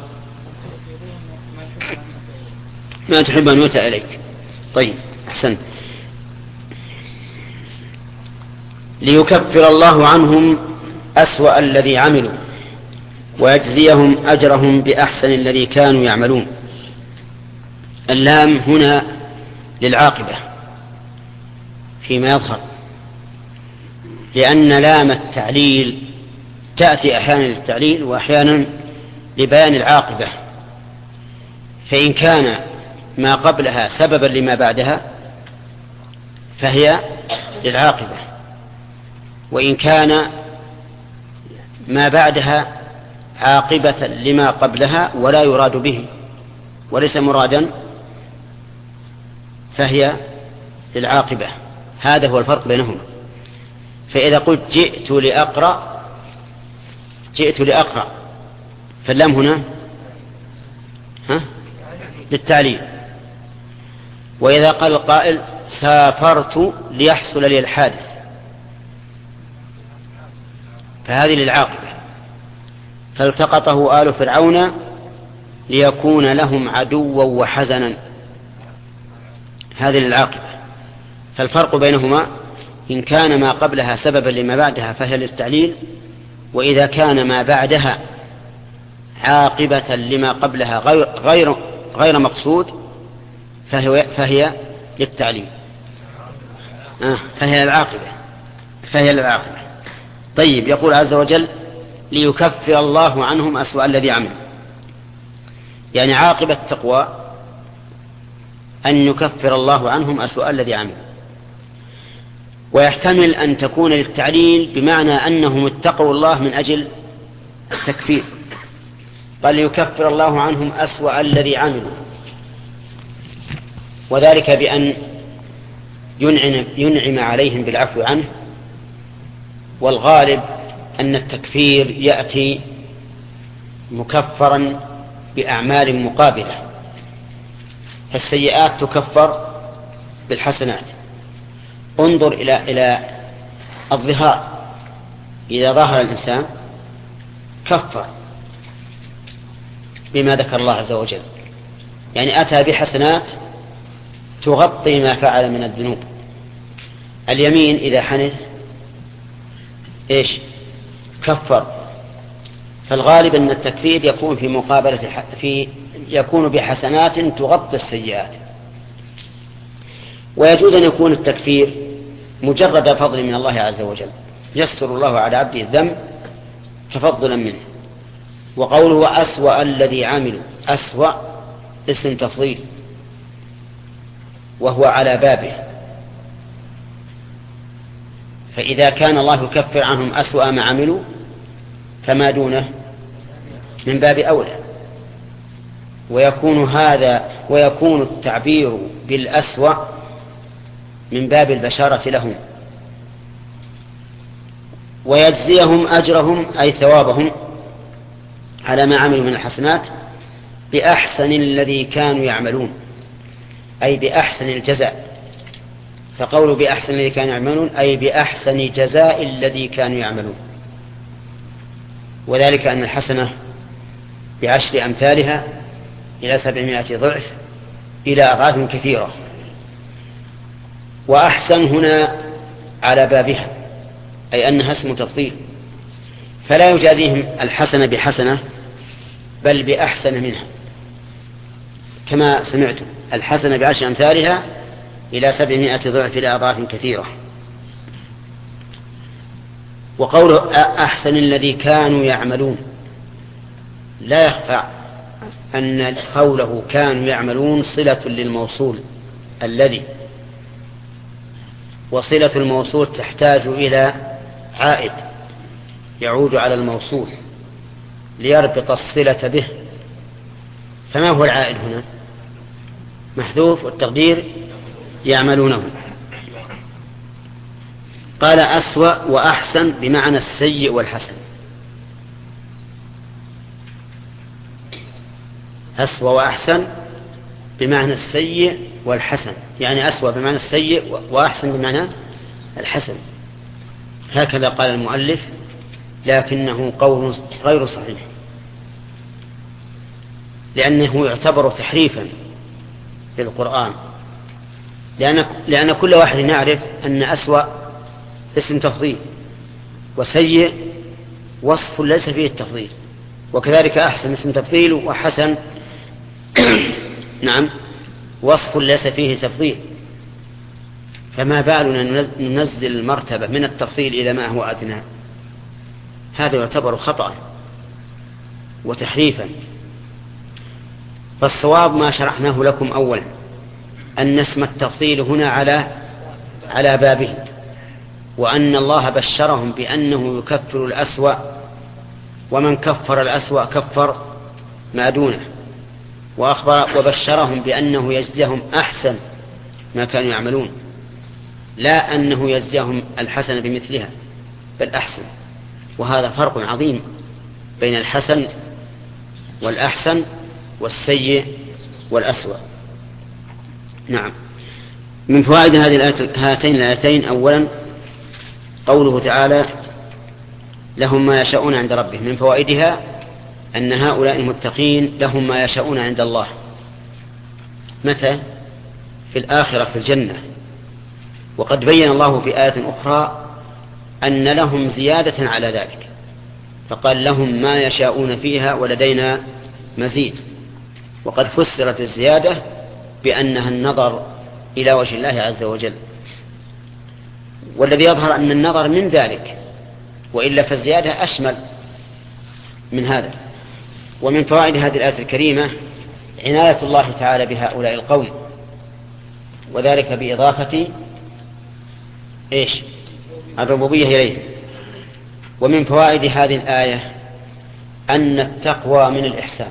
ما تحب أن يؤتى إليك. طيب أحسنت. ليكفر الله عنهم أسوأ الذي عملوا ويجزيهم أجرهم بأحسن الذي كانوا يعملون. اللام هنا للعاقبة فيما يظهر، لأن لام التعليل تأتي أحيانا للتعليل وأحيانا لبيان العاقبة، فإن كان ما قبلها سببا لما بعدها فهي للعاقبة، وإن كان ما بعدها عاقبة لما قبلها ولا يراد به وليس مرادا فهي للعاقبة. هذا هو الفرق بينهما. فإذا قلت جئت لأقرأ فاللام هنا للتعليل، وإذا قال القائل سافرت ليحصل لي الحادث فهذه للعاقبة، فالتقطه آل فرعون ليكون لهم عدوا وحزنا، هذه للعاقبة. فالفرق بينهما إن كان ما قبلها سببا لما بعدها فهي للتعليل، وإذا كان ما بعدها عاقبة لما قبلها غير مقصود فهي للتعليل، فهي للعاقبة. طيب، يقول عز وجل ليكفر الله عنهم أسوأ الذي عملوا، يعني عاقبة التقوى أن يكفر الله عنهم أسوأ الذي عملوا. ويحتمل أن تكون للتعليل بمعنى أنهم اتقوا الله من أجل التكفير، قال ليكفر الله عنهم أسوأ الذي عملوا، وذلك بأن ينعم عليهم بالعفو عنه. والغالب أن التكفير يأتي مكفرا بأعمال مقابلة، فالسيئات تكفر بالحسنات. انظر إلى الظهار، إذا ظهر الإنسان كفر بما ذكر الله عز وجل، يعني أتى بحسنات تغطي ما فعل من الذنوب. اليمين إذا حنث إيش؟ كفر. فالغالب أن التكفير يكون في مقابلة يكون بحسنات تغطي السيئات. ويجوز أن يكون التكفير مجرد فضل من الله عز وجل، يسر الله على عبده الذنب تفضلا منه. وقوله أسوأ الذي عملوا، أسوأ اسم تفضيل وهو على بابه، فإذا كان الله يكفر عنهم أسوأ ما عملوا فما دونه من باب أولى. ويكون التعبير بالأسوأ من باب البشارة لهم، ويجزيهم أجرهم أي ثوابهم على ما عملوا من الحسنات بأحسن الذي كانوا يعملون، أي بأحسن الجزاء. فقولوا بأحسن الذي كانوا يعملون أي بأحسن جزاء الذي كانوا يعملون، وذلك أن الحسنة ب10 أمثالها إلى 700 ضعف إلى أضعاف كثيرة. وأحسن هنا على بابها، أي أنها اسم تفضيل، فلا يجازيهم الحسنة بحسنة بل بأحسن منها، كما سمعتم الحسنة ب10 أمثالها إلى 700 ضعف إلى أضعاف كثيرة. وقوله أحسن الذي كانوا يعملون، لا يخفى أن قوله كانوا يعملون صلة للموصول الذي، وصلة الموصول تحتاج إلى عائد يعود على الموصول ليربط الصلة به. فما هو العائد هنا؟ محذوف، والتقدير يعملونه. قال أسوأ وأحسن بمعنى السيء والحسن. أسوأ وأحسن بمعنى السيء والحسن، يعني أسوأ بمعنى السيء وأحسن بمعنى الحسن، هكذا قال المؤلف، لكنه قول غير صحيح، لأنه يعتبر تحريفا للقرآن، لأن كل واحد يعرف أن أسوأ اسم تفضيل، وسيء وصف ليس فيه التفضيل، وكذلك أحسن اسم تفضيل، وحسن نعم وصف ليس فيه تفضيل. فما بالنا ننزل المرتبة من التفضيل إلى ما هو أدنى؟ هذا يعتبر خطأ وتحريفا. فالصواب ما شرحناه لكم أولا، أن اسم التفضيل هنا على بابه، وأن الله بشرهم بأنه يكفر الأسوأ، ومن كفر الأسوأ كفر ما دونه، وبشرهم بأنه يجزيهم أحسن ما كانوا يعملون، لا أنه يجزيهم الحسن بمثلها بل أحسن. وهذا فرق عظيم بين الحسن والأحسن والسيء والأسوأ. نعم. من فوائد هاتين الآيتين أولا قوله تعالى لهم ما يشاءون عند ربهم. من فوائدها أن هؤلاء المتقين لهم ما يشاءون عند الله. متى؟ في الآخرة في الجنة. وقد بين الله في آية أخرى أن لهم زيادة على ذلك، فقال لهم ما يشاءون فيها ولدينا مزيد. وقد فسرت الزيادة بأنها النظر إلى وجه الله عز وجل، والذي يظهر أن النظر من ذلك، وإلا فالزيادة أشمل من هذا. ومن فوائد هذه الآية الكريمة عناية الله تعالى بهؤلاء القوم، وذلك بإضافة الربوبية إليه. ومن فوائد هذه الآية أن التقوى من الإحسان،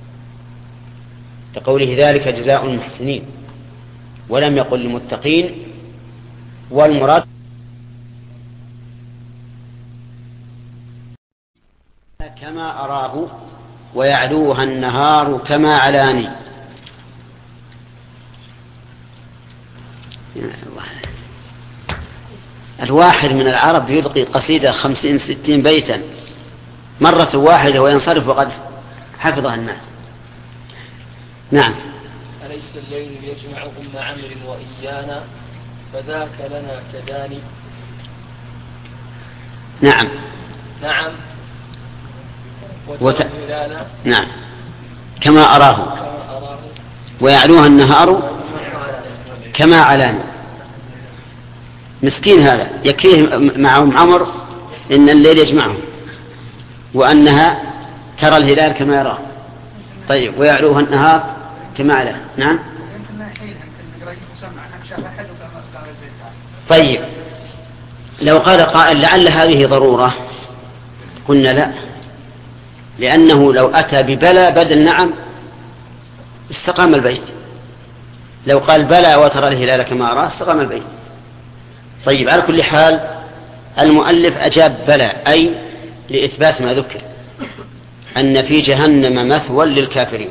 لقوله ذلك جزاء المحسنين، ولم يقل المتقين. والمراد كما أراه ويعلوها النهار كما علاني. الواحد من العرب يلقي قصيدة 50-60 بيتا مرة واحدة وينصرف وقد حفظها الناس. نعم. أليس الليل يجمع أم عمرو وإيانا فذاك لنا كداني. نعم. نعم. نعم كما أراه ويعلوها النهار كما علاني. مسكين هذا، يكفيه معهم عمر إن الليل يجمعهم وأنها ترى الهلال كما يراه. طيب ويعلوها النهار كما علاني. نعم. طيب لو قال قائل لعل هذه ضرورة قلنا لا، لأنه لو أتى ببلى بدل نعم استقام البيت. لو قال بلى وترى الهلال كما أراه استقام البيت. طيب على كل حال المؤلف أجاب بلى، أي لإثبات ما ذكر أن في جهنم مثوى للكافرين.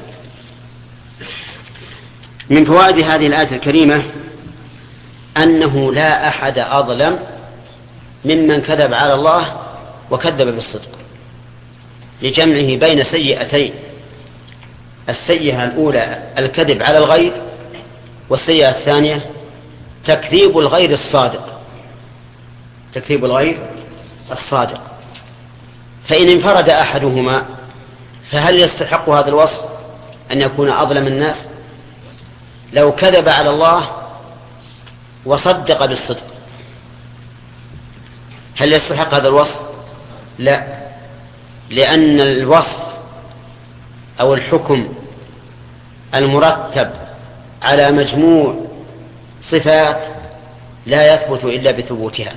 من فوائد هذه الآية الكريمة أنه لا أحد أظلم ممن كذب على الله وكذب بالصدق، لجمعه بين سيئتين: السيئة الأولى الكذب على الغير، والسيئة الثانية تكذيب الغير الصادق. تكذيب الغير الصادق. فإن انفرد أحدهما فهل يستحق هذا الوصف أن يكون أظلم الناس؟ لو كذب على الله وصدق بالصدق هل يستحق هذا الوصف؟ لا، لأن الوصف أو الحكم المرتب على مجموع صفات لا يثبت إلا بثبوتها.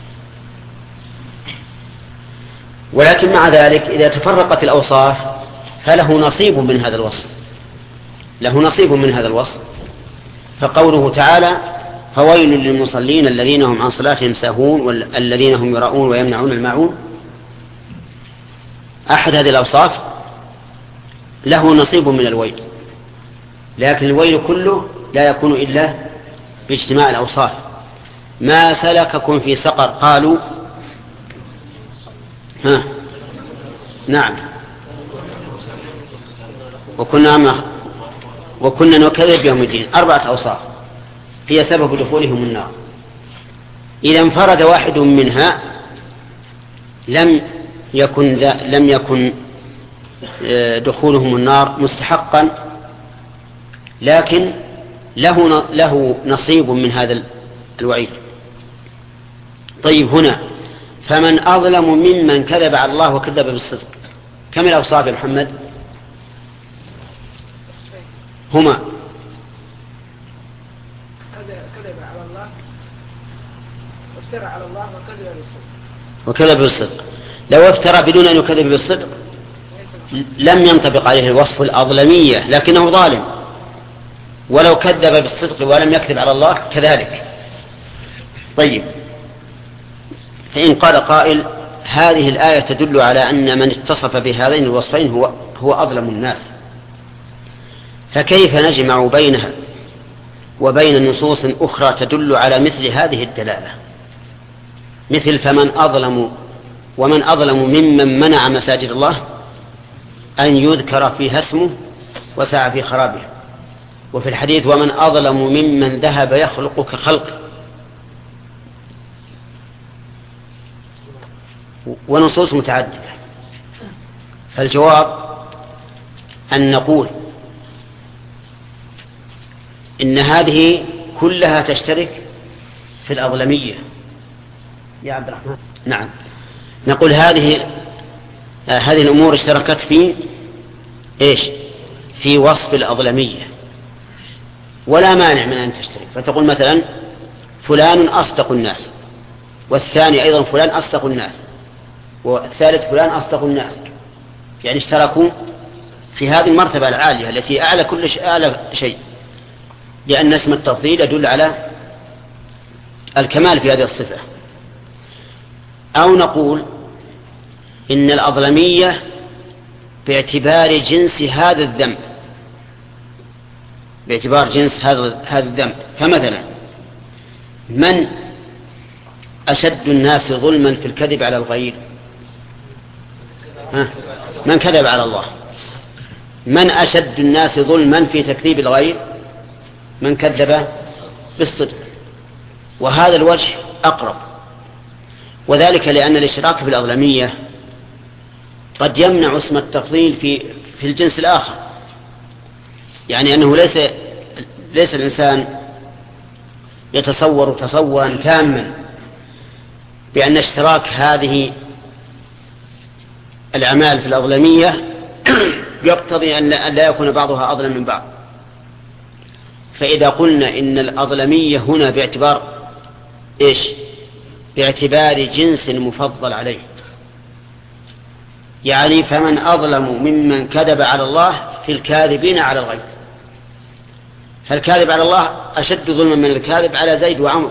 ولكن مع ذلك إذا تفرقت الأوصاف فله نصيب من هذا الوصف، له نصيب من هذا الوصف. فقوله تعالى: فويل للمصلين الذين هم عن صلاتهم ساهون والذين هم يراءون ويمنعون الماعون. أحد هذه الأوصاف له نصيب من الويل، لكن الويل كله لا يكون إلا باجتماع الأوصاف. ما سلككم في سقر؟ قالوا نعم وكنا نكذب بيوم الدين. 4 أوصاف هي سبب دخولهم النار. إذا انفرد واحد منها لم يكن دخولهم النار مستحقا، لكن له نصيب من هذا الوعيد. طيب هنا فمن أظلم ممن كذب على الله وكذب بالصدق. كم الأوصاف يا محمد؟ هما كذب على الله وافترى على الله وكذب بالصدق. لو افترى بدون أن يكذب بالصدق لم ينطبق عليه الوصف الأظلمية، لكنه ظالم. ولو كذب بالصدق ولم يكذب على الله كذلك. طيب فإن قال قائل: هذه الآية تدل على أن من اتصف بهذين الوصفين هو أظلم الناس، فكيف نجمع بينها وبين نصوص أخرى تدل على مثل هذه الدلالة، مثل ومن أظلم ممن منع مساجد الله أن يذكر فيها اسمه وسعى في خرابها. وفي الحديث ومن أظلم ممن ذهب يخلق كخلقه. ونصوص متعددة. فالجواب أن نقول إن هذه كلها تشترك في الأظلمية يا عبد الرحمن. نعم، نقول هذه الأمور اشتركت في إيش؟ في وصف الأظلمية، ولا مانع من أن تشترك. فتقول مثلا فلان أصدق الناس، والثاني أيضا فلان أصدق الناس، والثالث فلان أصدق الناس، يعني اشتركوا في هذه المرتبة العالية التي أعلى أعلى شيء، لأن اسم التفضيل يدل على الكمال في هذه الصفة. أو نقول إن الأظلمية باعتبار جنس هذا الذنب، باعتبار جنس هذا الذنب. فمثلا من أشد الناس ظلما في الكذب على الغير؟ من كذب على الله. من أشد الناس ظلما في تكذيب الغير؟ من كذب بالصدق. وهذا الوجه أقرب، وذلك لأن الاشتراك في الأظلمية قد يمنع اسم التفضيل في الجنس الآخر، يعني أنه ليس الإنسان يتصور تصورا تاما بأن اشتراك هذه الأعمال في الأظلمية يقتضي أن لا يكون بعضها أظلم من بعض. فإذا قلنا إن الأظلمية هنا باعتبار إيش؟ باعتبار جنس مفضل عليه، يعني فمن أظلم ممن كذب على الله في الكاذبين على الغير. فالكاذب على الله أشد ظلما من الكاذب على زيد وعمر،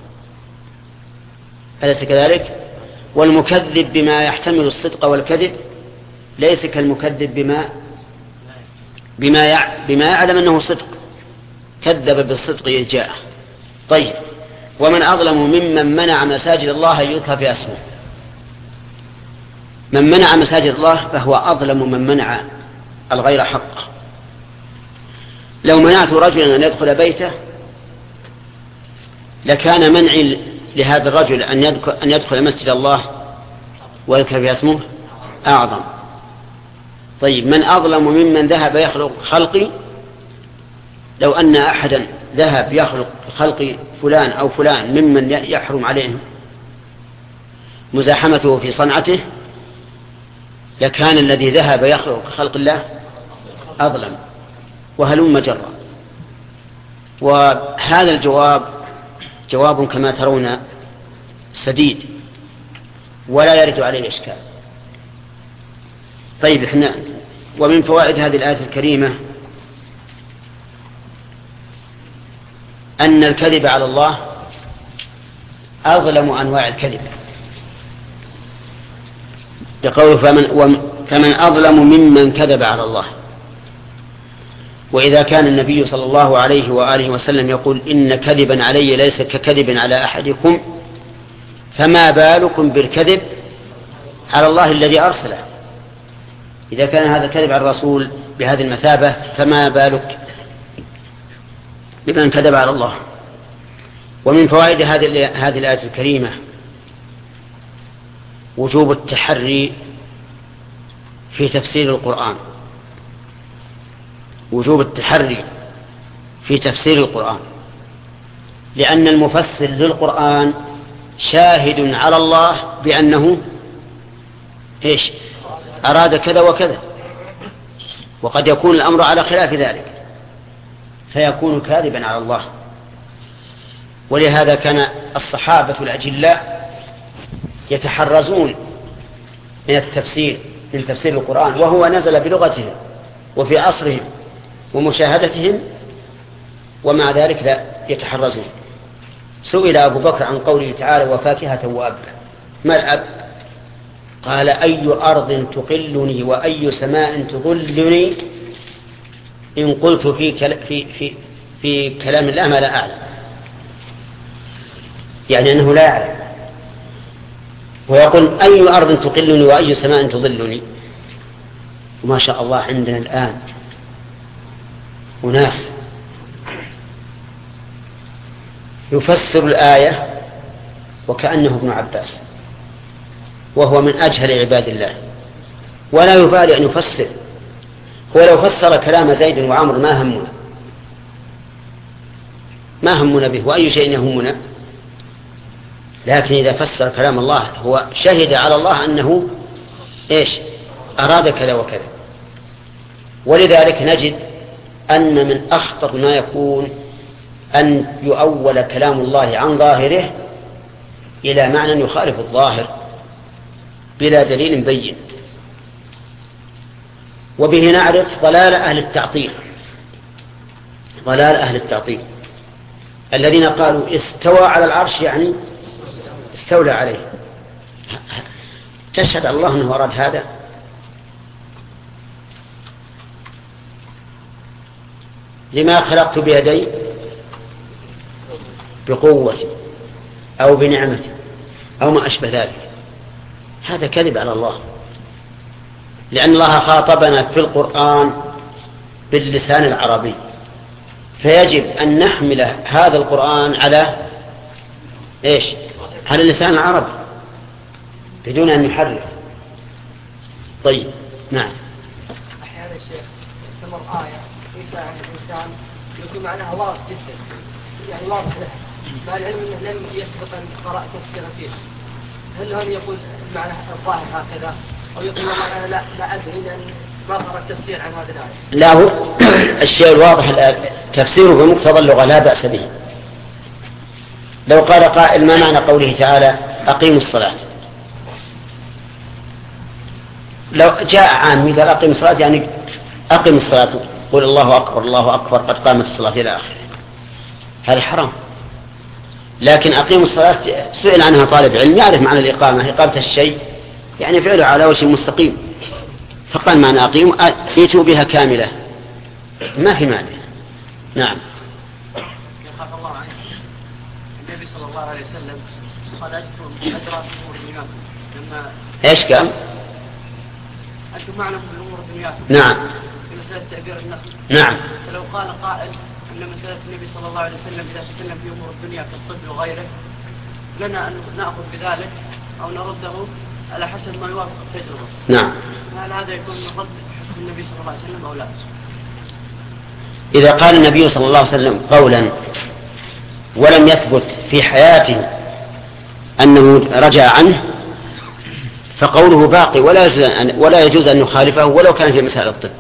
أليس كذلك؟ والمكذب بما يحتمل الصدق والكذب ليس كالمكذب بما يعلم أنه صدق، كذب بالصدق إذ جاءه. طيب، ومن أظلم ممن منع مساجد الله يذكر في اسمه. من منع مساجد الله فهو أظلم من منع الغير حقه. لو منعت رجلا أن يدخل بيته لكان منعي لهذا الرجل أن يدخل مسجد الله ويذكر في اسمه أعظم. طيب، من أظلم ممن ذهب يخلق خلقي؟ لو أن أحدا ذهب يخلق خلق فلان أو فلان ممن يحرم عليه مزاحمته في صنعته لكان الذي ذهب يخلق خلق الله أظلم، وهلم جرا. وهذا الجواب جواب كما ترون سديد ولا يرد عليه إشكال. طيب، ومن فوائد هذه الآية الكريمة أن الكذب على الله أظلم أنواع الكذب، يقول فمن أظلم ممن كذب على الله. وإذا كان النبي صلى الله عليه وآله وسلم يقول إن كذبا علي ليس ككذب على أحدكم، فما بالكم بالكذب على الله الذي أرسله؟ إذا كان هذا الكذب على الرسول بهذه المثابة فما بالك بمن كذب على الله. ومن فوائد هذه الآية الكريمة وجوب التحري في تفسير القرآن، وجوب التحري في تفسير القرآن، لأن المفسر للقرآن شاهد على الله بأنه إيش؟ أراد كذا وكذا، وقد يكون الأمر على خلاف ذلك فيكون كاذبا على الله. ولهذا كان الصحابة الأجلاء يتحرزون من تفسير القرآن، وهو نزل بلغتهم وفي عصرهم ومشاهدتهم، ومع ذلك لا يتحرزون. سئل أبو بكر عن قوله تعالى وفاكهة وأبا، ما الأب؟ قال أي أرض تقلني وأي سماء تظلني إن قلت في كلام الله ما لا أعلم، يعني أنه لا يعلم. ويقول أي أرض تقلني وأي سماء تظلني. وما شاء الله عندنا الآن أناس يفسر الآية وكأنه ابن عباس، وهو من أجهل عباد الله، ولا يبالي أن يفسر. هو لو فسر كلام زيد وعمر ما همنا به، وأي شيء يهمنا. لكن إذا فسر كلام الله هو شهد على الله أنه أراد كذا وكذا. ولذلك نجد أن من أخطر ما يكون أن يؤول كلام الله عن ظاهره إلى معنى يخالف الظاهر بلا دليل بين. وبه نعرف ضلال أهل التعطيل الذين قالوا استوى على العرش يعني استولى عليه. تشهد الله أنه أراد هذا؟ لما خلقت بيدي بقوة أو بنعمة أو ما أشبه ذلك. هذا كذب على الله، لأن الله خاطبنا في القرآن باللسان العربي، فيجب أن نحمل هذا القرآن على على اللسان العربي بدون أن نحرف. طيب نعم. أحيانا الشيخ تمر آية عيسى عن الإنسان يكون معناها واضح جدا، يعني واضح له، مع العلم أنه لم يسبق أن قرأ تفسير فيه. هل هو يقول معنى الظاهر هكذا، أو يقول معنى لا أدري لأن ما قرأ التفسير عن هذا الآية؟ لا، هو الشيء الواضح تفسيره بمقتضى اللغة لا بأس به. لو قال قائل ما معنى قوله تعالى أقيموا الصلاة، لو جاء عام قال أقيموا الصلاة يعني أقيم الصلاة، قل الله أكبر الله أكبر قد قامت الصلاة إلى آخره، هذا حرام. لكن أقيموا الصلاة سئل عنها طالب علم يعرف معنى الإقامة، إقامة الشيء يعني فعله على وجه مستقيم، فقال معنى أقيموا ائتوا بها كاملة، ما في معنى. نعم. يخاف الله عنه النبي صلى الله عليه وسلم صلاتكم أدرى في أمور دنياكم لما إيش قال؟ أنتم معنا في أمور دنياكم. نعم. في مسألة تعبير النخل. نعم. فلو قال قائل أن مسألة النبي صلى الله عليه وسلم إذا تكلم في أمور الدنيا كالطب وغيره لنا أن نأخذ بذلك أو نرده على حسب ما يوافق التجربة. نعم. هل هذا يكون من رد حكم النبي صلى الله عليه وسلم أو لا؟ إذا قال النبي صلى الله عليه وسلم قولا ولم يثبت في حياته أنه رجع عنه فقوله باقي ولا يجوز أن نخالفه ولو كان في مسائل الطب.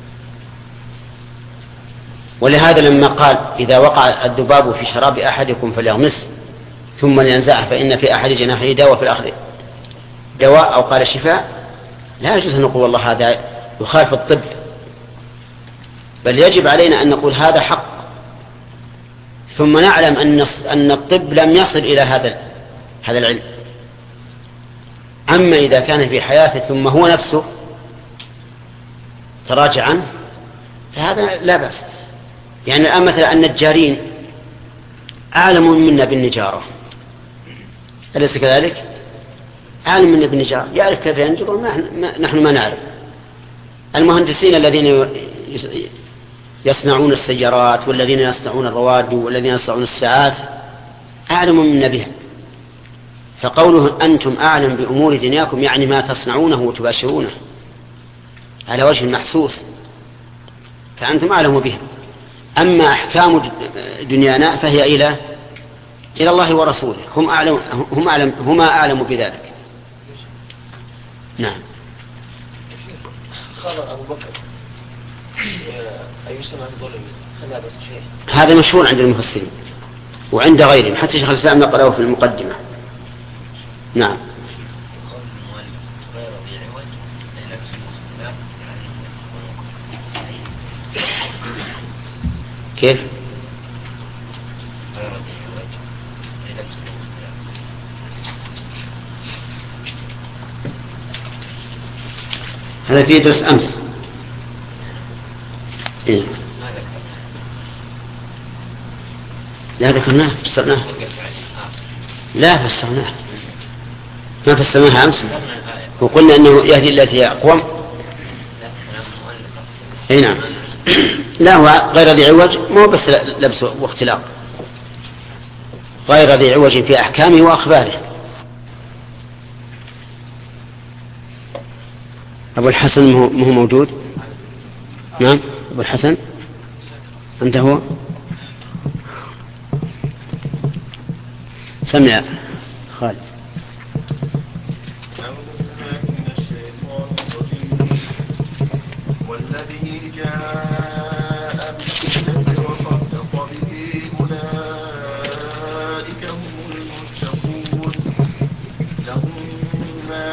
ولهذا لما قال إذا وقع الذباب في شراب أحدكم فليغمسه ثم لينزعه فإن في أحد جناحيه دواء وفي الآخر دواء أو قال شفاء، لا يجوز أن نقول والله هذا يخالف الطب، بل يجب علينا أن نقول هذا حق، ثم نعلم أن الطب لم يصل إلى هذا العلم. أما إذا كان في حياته ثم هو نفسه تراجع عنه فهذا لا بأس. يعني الآن مثلا النجارين أعلم منا بالنجارة، أليس كذلك؟ أعلم منا بالنجارة، يعرف كيف ينجر نحن ما نعرف. المهندسين الذين يصنعون السيارات والذين يصنعون الرواد والذين يصنعون الساعات أعلم منا بها. فقوله أنتم أعلم بأمور دنياكم يعني ما تصنعونه وتباشرونه على وجه المحسوس، فأنتم أعلم بها. أما أحكام دنيانا فهي إلى الله ورسوله، هما أعلم بذلك. نعم. خبر أبو بكر أي سمع ظلم، هل هذا صحيح؟ هذا مشهور عند المفسرين وعند غيرهم، حتى شيخ الإسلام نقله في المقدمة. نعم. كيف؟ هذا في درس أمس. إيه؟ لا ذكرناه فسرناه. لا فسرناه، ما فسرناها أمس وقلنا أنه يهدي التي هي أقوم. اي نعم. لا هو غير ذي عوج، مو بس لبس واختلاط، غير ذي عوج في أحكامه وأخباره. أبو الحسن مو موجود؟ نعم أبو الحسن أنت هو؟ سمع خالد. والذي جاء بالحق وصدق به أولئك هم المتقون لهم ما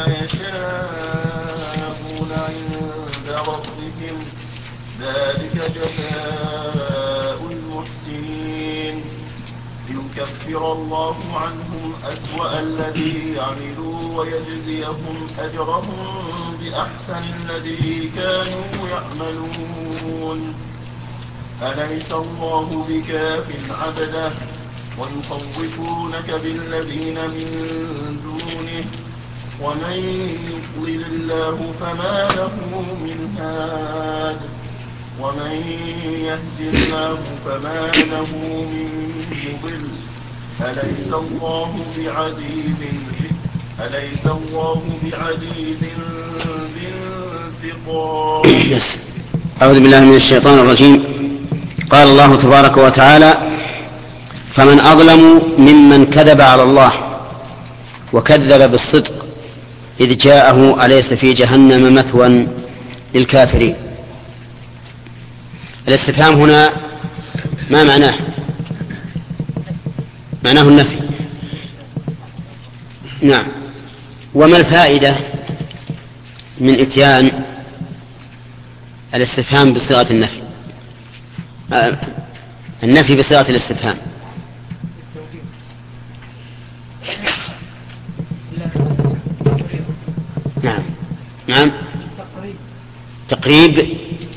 يشاءون عند ربهم ذلك جزاء المحسنين ليكفر الله عنهم أسوأ الذي عملوا ويجزيهم أجرهم بأحسن الذي كانوا يعملون أليس الله بكاف عبده ويخوفونك بالذين من دونه ومن يضلل الله فما له من هاد ومن يهد الله فما له من مضل أليس الله بعزيز بانتقام. أعوذ بالله من الشيطان الرجيم. قال الله تبارك وتعالى: فمن أظلم ممن كذب على الله وكذب بالصدق إذ جاءه أليس في جهنم مثوى للكافرين. الاستفهام هنا ما معناه؟ معناه النفي. نعم. وما الفائدة من إتيان الاستفهام بصيغة النفي؟ النفي بصيغة الاستفهام. نعم نعم. تقريب.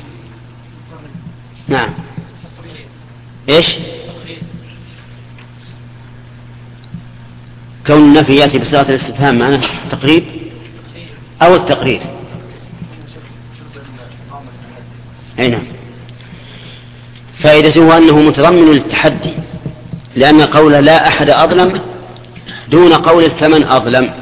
نعم. ايش؟ كون النفي يأتي بصيغة الاستفهام معناه تقريب أو التقرير. أي نعم. فائدته أنه متضمن للتحدي، لأن قول لا أحد أظلم دون قول فمن أظلم،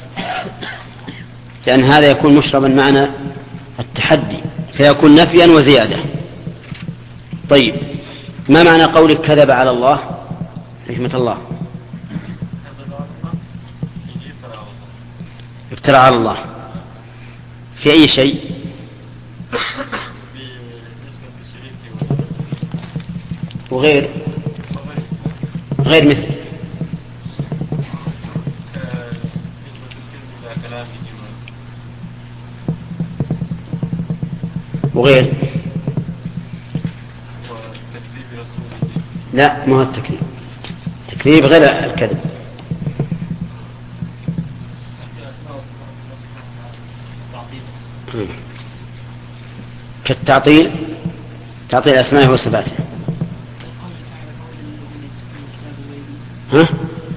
لأن هذا يكون مشربا معنى التحدي فيكون نفيا وزيادة. طيب، ما معنى قولك كذب على الله؟ رحمة الله. افترى على الله في أي شيء؟ وغير مثل وغير. لا، ما هو التكذيب. التكذيب غير الكذب. كالتعطيل، تعطيل أسمائه وصفاته. ها؟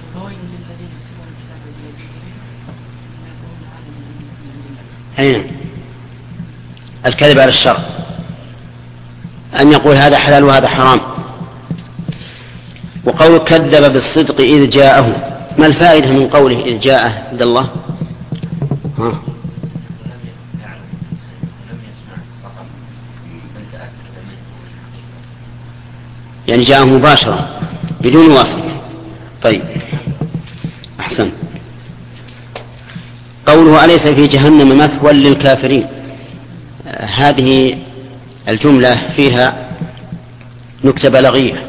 أين الكذب على الشرع، أن يقول هذا حلال وهذا حرام. وقول كذب بالصدق إذ جاءه، ما الفائدة من قوله إذ جاءه عند الله؟ ها؟ يعني جاءه مباشرة بدون واسطة. طيب أحسن. قوله أليس في جهنم مثوى للكافرين، هذه الجملة فيها نكتة بلاغية.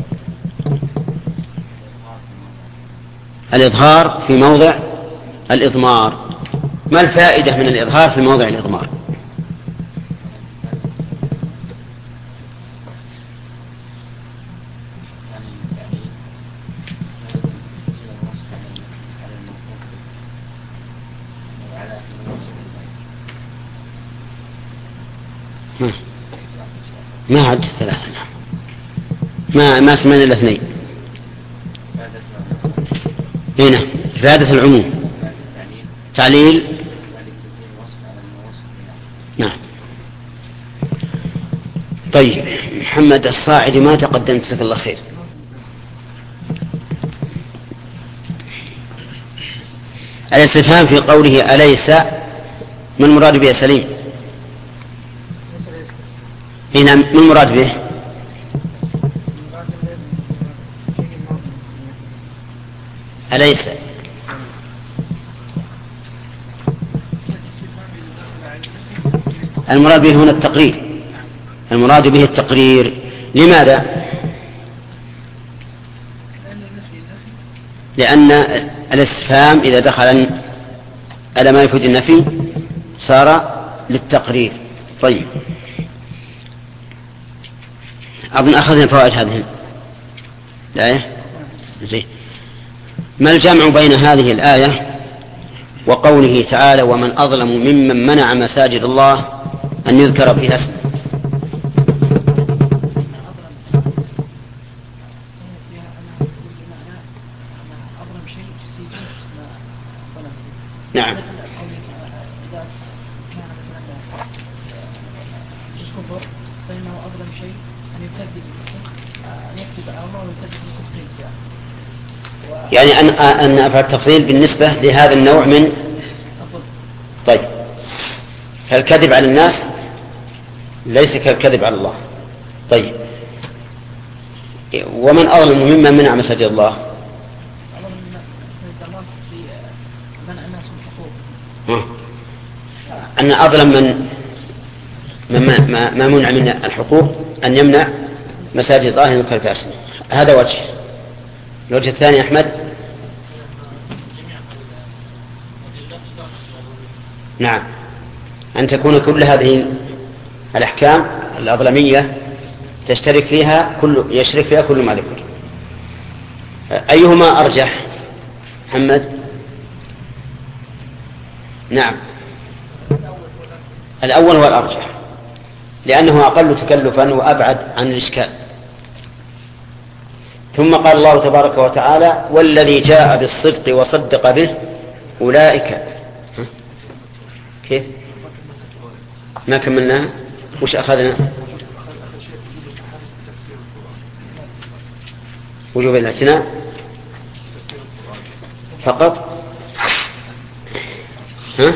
الإظهار في موضع الإضمار. ما الفائدة من الإظهار في موضع الإضمار؟ ما عد ثلاثة، ما سمعنا الاثنين. هنا إفادة العموم تعليل. نعم. طيب محمد الصاعدي ما تقدم، جزاك الله خير. الاستفهام في قوله أليس ما المراد به سليم؟ هنا ما المراد به؟ أليس المراد به هنا التقرير، المراد به التقرير. لماذا؟ لأن الاستفهام إذا دخل على ما يفيد النفي صار للتقرير. طيب أظن أخذنا فوائد هذه الآية. زين. ما الجمع بين هذه الآية وقوله تعالى ومن أظلم ممن منع مساجد الله أن يذكر فيها اسمه؟ نعم. فإنه أظلم شيء أن يكذب بالصدق، أن يكذب على الله ويكذب بالصدق. يعني أن أفعل التفضيل بالنسبة لهذا النوع من. طيب فالكذب على الناس ليس كالكذب على الله. طيب ومن أظلم ممن منع مساجد الله؟ أن أظلم من ما منع من الحقوق أن يمنع مساجد الله يذكر في اسمه. هذا وجه. الوجه الثاني أحمد. نعم، أن تكون كل هذه الأحكام الأظلمية يشترك فيها كل ما ذكر. أيهما أرجح محمد؟ نعم الأول هو الأرجح، لأنه أقل تكلفا وأبعد عن الإشكال. ثم قال الله تبارك وتعالى والذي جاء بالصدق وصدق به أولئك. كيف ما كملناها؟ وش أخذنا؟ وجوب الاعتناء فقط. ها؟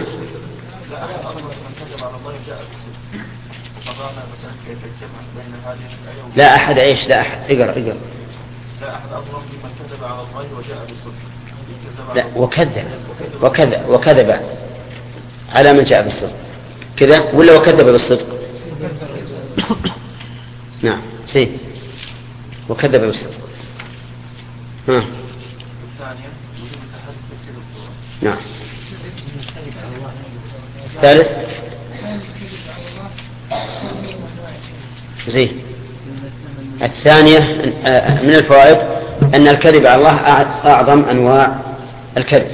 لا أحد إيش؟ لا أحد. اقرأ. لا أحد أظلم ممن كذب على الله وجاء بالصدق. لا وكذب على من جاء بالصدق كذا ولا وكذب بالصدق؟ نعم سيد وكذب بالصدق. ها. الثانية وجوب التحدث تفسير القرآن. نعم. ثالث زين. الثانية من الفوائد أن الكذب على الله أعظم أنواع الكذب.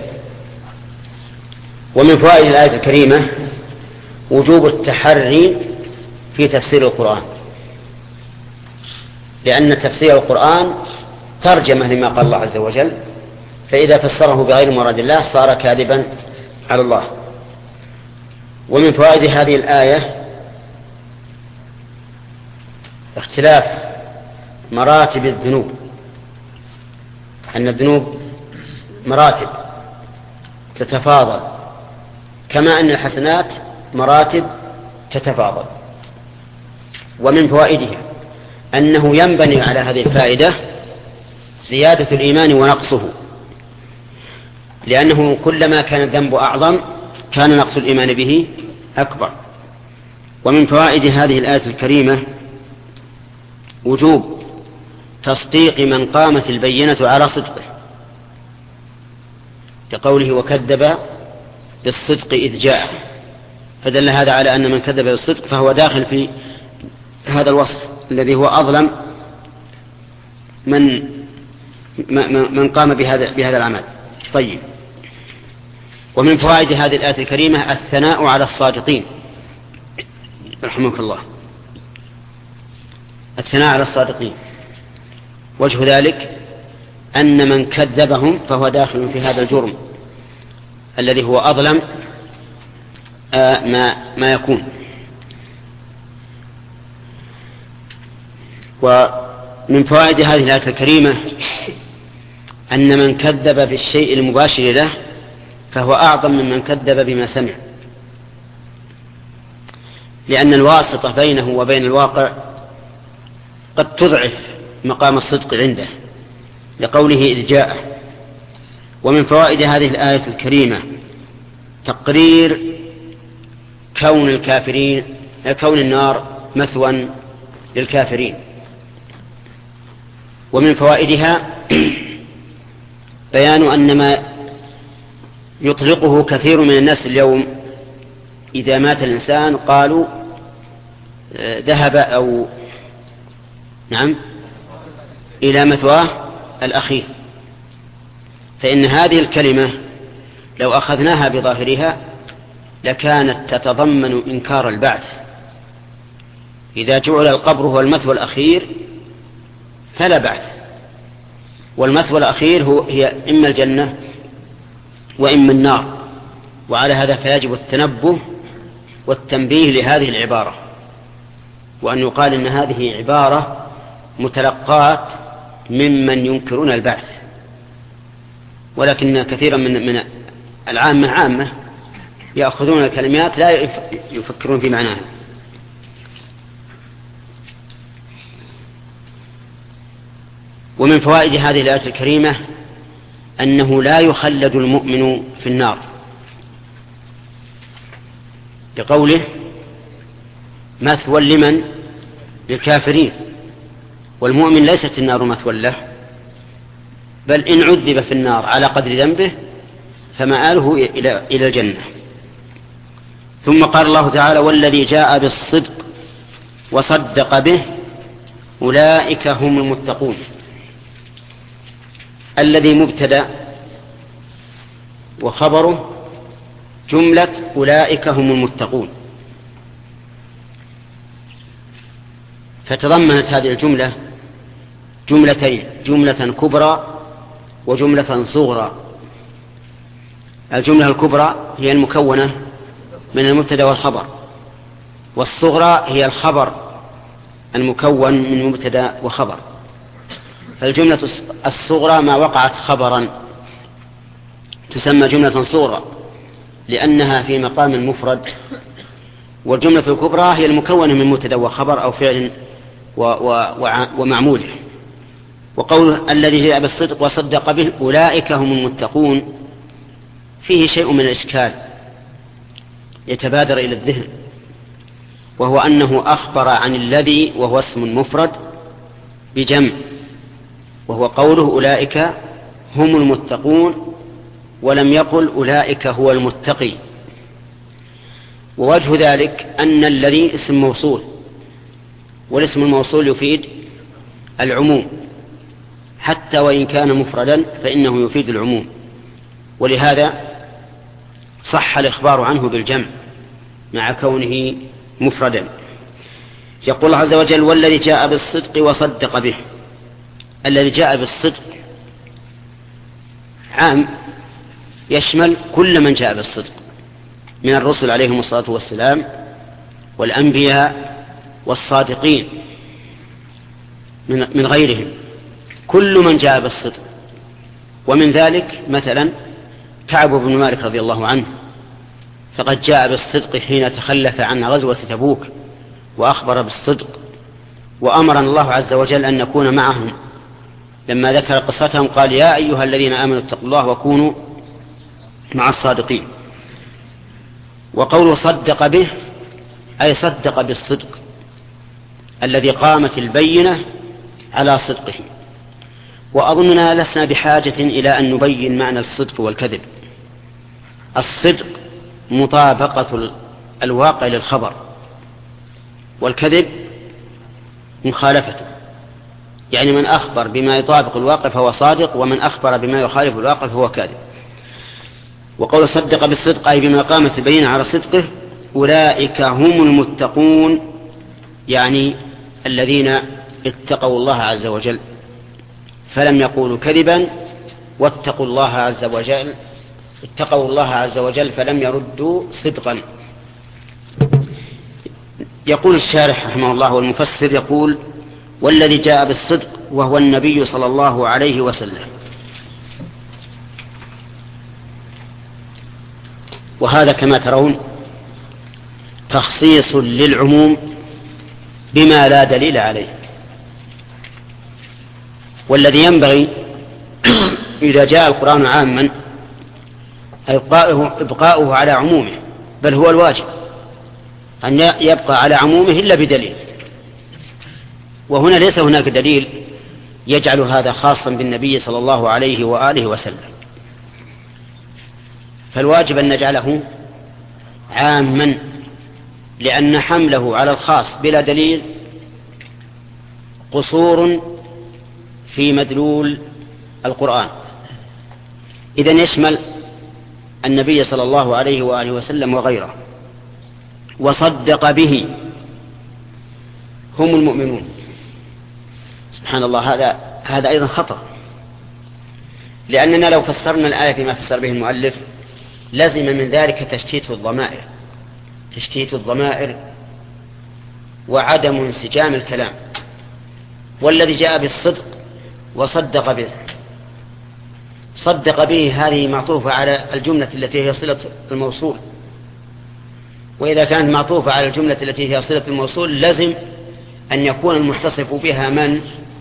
ومن فوائد الآية الكريمة وجوب التحري في تفسير القرآن، لأن تفسير القرآن ترجمة لما قال الله عز وجل، فإذا فسره بغير مراد الله صار كاذبا على الله. ومن فوائد هذه الآية اختلاف مراتب الذنوب، أن الذنوب مراتب تتفاضل كما أن الحسنات مراتب تتفاضل. ومن فوائدها أنه ينبني على هذه الفائدة زيادة الإيمان ونقصه، لأنه كلما كان الذنب أعظم كان نقص الإيمان به أكبر. ومن فوائد هذه الآية الكريمة وجوب تصديق من قامت البينة على صدقه، كقوله وكذب بالصدق إذ جاء، فدل هذا على أن من كذب بالصدق فهو داخل في هذا الوصف الذي هو أظلم من قام بهذا العمل. طيب ومن فوائد هذه الآية الكريمة الثناء على الصادقين رحمك الله، الثناء على الصادقين. وجه ذلك أن من كذبهم فهو داخل في هذا الجرم الذي هو أظلم ما يكون. ومن فوائد هذه الآية الكريمة أن من كذب بالشيء المباشر له فهو أعظم ممن كذب بما سمع، لأن الواسطة بينه وبين الواقع قد تضعف مقام الصدق عنده لقوله إذ جاء. ومن فوائد هذه الآية الكريمة تقرير كون النار مثوى للكافرين. ومن فوائدها بيان أن ما يطلقه كثير من الناس اليوم إذا مات الإنسان قالوا ذهب أو إلى مثواه الأخير، فإن هذه الكلمة لو أخذناها بظاهرها لكانت تتضمن إنكار البعث. إذا جعل القبر هو المثوى الأخير فلا بعث، والمثوى الأخير هي إما الجنة وإما النار. وعلى هذا فيجب التنبه والتنبيه لهذه العبارة، وأن يقال إن هذه عبارة متلقات ممن ينكرون البعث، ولكن كثيرا من العامة يأخذون الكلمات لا يفكرون في معناها. ومن فوائد هذه الآية الكريمة أنه لا يخلد المؤمن في النار، لقوله مثوى لمن؟ للكافرين، والمؤمن ليست النار مثوى له، بل إن عذب في النار على قدر ذنبه فمآله إلى الجنة. ثم قال الله تعالى والذي جاء بالصدق وصدق به أولئك هم المتقون. الذي مبتدأ وخبره جملة أولئك هم المتقون، فتضمنت هذه الجملة جملتين، جملة كبرى وجملة صغرى. الجملة الكبرى هي المكونة من المبتدأ والخبر، والصغرى هي الخبر المكون من مبتدأ وخبر. فالجملة الصغرى ما وقعت خبرا تسمى جملة صغرى لأنها في مقام مفرد، والجملة الكبرى هي المكونة من مبتدأ وخبر أو فعل ومعموله. وقوله الذي جاء بالصدق وصدق به أولئك هم المتقون فيه شيء من الإشكال يتبادر إلى الذهن، وهو أنه أخبر عن الذي وهو اسم مفرد بجمع، وهو قوله أولئك هم المتقون، ولم يقل أولئك هو المتقي. ووجه ذلك أن الذي اسم موصول، والاسم الموصول يفيد العموم حتى وإن كان مفردا فإنه يفيد العموم، ولهذا صح الإخبار عنه بالجمع مع كونه مفردا. يقول الله عز وجل والذي جاء بالصدق وصدق به. الذي جاء بالصدق عام يشمل كل من جاء بالصدق من الرسل عليهم الصلاة والسلام والأنبياء والصادقين من غيرهم، كل من جاء بالصدق. ومن ذلك مثلا كعب بن مالك رضي الله عنه، فقد جاء بالصدق حين تخلف عن غزوة تبوك وأخبر بالصدق، وأمرنا الله عز وجل أن نكون معهم. لما ذكر قصتهم قال يا أيها الذين آمنوا اتقوا الله وكونوا مع الصادقين. وقول صدق به أي صدق بالصدق الذي قامت البينة على صدقه. وأظننا لسنا بحاجة إلى أن نبين معنى الصدق والكذب. الصدق مطابقة الواقع للخبر، والكذب مخالفته، يعني من أخبر بما يطابق الواقع فهو صادق، ومن أخبر بما يخالف الواقع فهو كاذب. وقول صدق بالصدق أي بما قامت البينة على صدقه أولئك هم المتقون، يعني الذين اتقوا الله عز وجل فلم يقولوا كذبا، واتقوا الله عز وجل، اتقوا الله عز وجل فلم يردوا صدقا. يقول الشارح رحمه الله والمفسر يقول: والذي جاء بالصدق وهو النبي صلى الله عليه وسلم. وهذا كما ترون تخصيص للعموم بما لا دليل عليه. والذي ينبغي إذا جاء القرآن عاما إبقاؤه على عمومه، بل هو الواجب أن يبقى على عمومه إلا بدليل. وهنا ليس هناك دليل يجعل هذا خاصا بالنبي صلى الله عليه وآله وسلم، فالواجب أن نجعله عاما، لأن حمله على الخاص بلا دليل قصور في مدلول القرآن. إذن يشمل النبي صلى الله عليه وآله وسلم وغيره. وصدق به هم المؤمنون. سبحان الله، هذا أيضا خطأ، لأننا لو فسرنا الآية بما فسر به المؤلف لازم من ذلك تشتيت الضمائر وعدم انسجام الكلام. والذي جاء بالصدق وصدق به، صدق به هذه معطوفة على الجملة التي هي صلة الموصول، وإذا كانت معطوفة على الجملة التي هي صلة الموصول لازم أن يكون المتصف بها من؟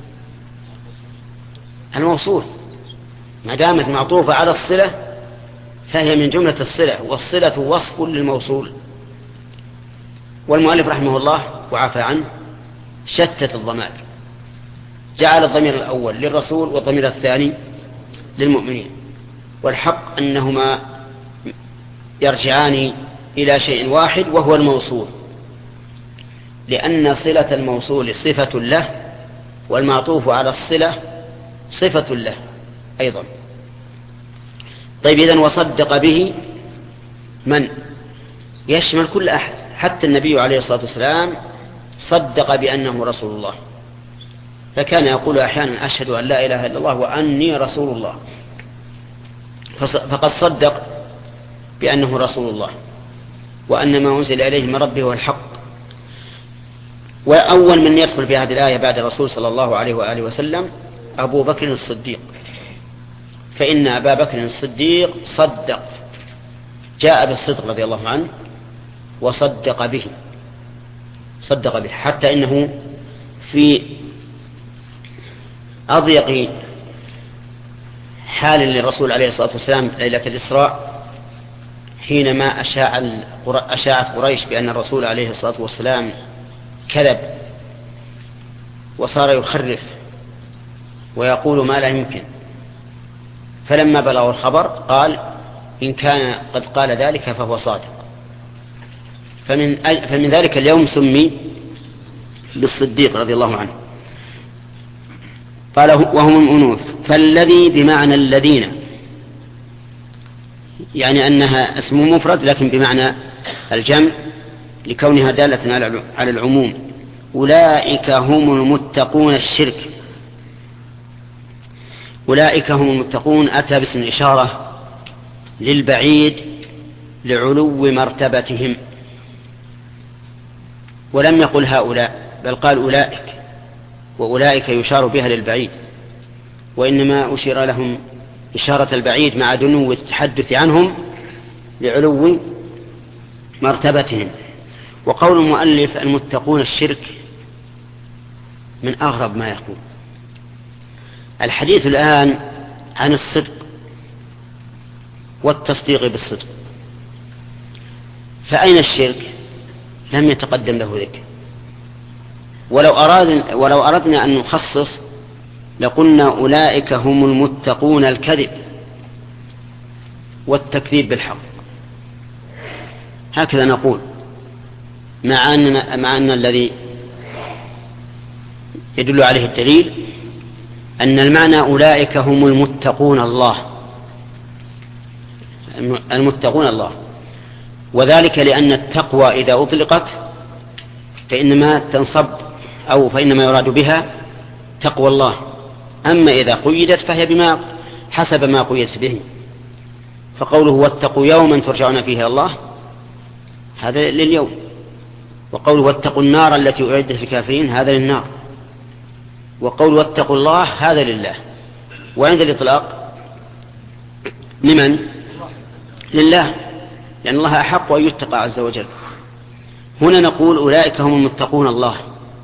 الموصول. ما دامت معطوفة على الصلة فهي من جملة الصلة، والصلة وصف للموصول. والمؤلف رحمه الله وعفى عنه شتت الضمائر، جعل الضمير الأول للرسول والضمير الثاني للمؤمنين، والحق أنهما يرجعان إلى شيء واحد وهو الموصول، لأن صلة الموصول صفة له، والمعطوف على الصلة صفة له أيضا. طيب، إذن وصدق به من؟ يشمل كل أحد، حتى النبي عليه الصلاة والسلام صدق بأنه رسول الله، فكان يقول أحيانا: أشهد أن لا إله إلا الله وأني رسول الله، فقد صدق بأنه رسول الله وأن ما أنزل إليه من ربه هو الحق. وأول من يدخل في هذه الآية بعد الرسول صلى الله عليه وآله وسلم أبو بكر الصديق، فإن أبا بكر الصديق جاء بالصدق رضي الله عنه وصدق به، حتى إنه في أضيق حال للرسول عليه الصلاة والسلام ليلة الإسراء، حينما أشاعت قريش بأن الرسول عليه الصلاة والسلام كذب وصار يخرف ويقول ما لا يمكن، فلما بلغوا الخبر قال: إن كان قد قال ذلك فهو صادق. فمن ذلك اليوم سمي بالصديق رضي الله عنه. قال: وهم المؤمنون. فالذي بمعنى الذين، يعني أنها اسم مفرد لكن بمعنى الجمع لكونها دالة على العموم. أولئك هم المتقون الشرك، أولئك هم المتقون أتى باسم الإشارة للبعيد لعلو مرتبتهم، ولم يقل هؤلاء بل قال أولئك، وأولئك يشار بها للبعيد، وإنما أشير لهم إشارة البعيد مع دنو التحدث عنهم لعلو مرتبتهم. وقول المؤلف المتقون الشرك من أغرب ما يكون. الحديث الآن عن الصدق والتصديق بالصدق، فأين الشرك؟ لم يتقدم له ذكر. ولو أردنا أن نخصص لقلنا أولئك هم المتقون الكذب والتكذيب بالحق، هكذا نقول، مع أن الذي يدل عليه الدليل أن المعنى أولئك هم المتقون الله، وذلك لأن التقوى إذا أطلقت فإنما يراد بها تقوى الله أما إذا قيدت فهي بما حسب ما قيدت به. فقوله واتقوا يوما ترجعون فيه إلى الله هذا لليوم، وقوله واتقوا النار التي أعدت للكافرين هذا للنار، وقوله واتقوا الله هذا لله. وعند الإطلاق لمن؟ لله، لأن الله أحق أن يتقى عز وجل. هنا نقول أولئك هم المتقون الله،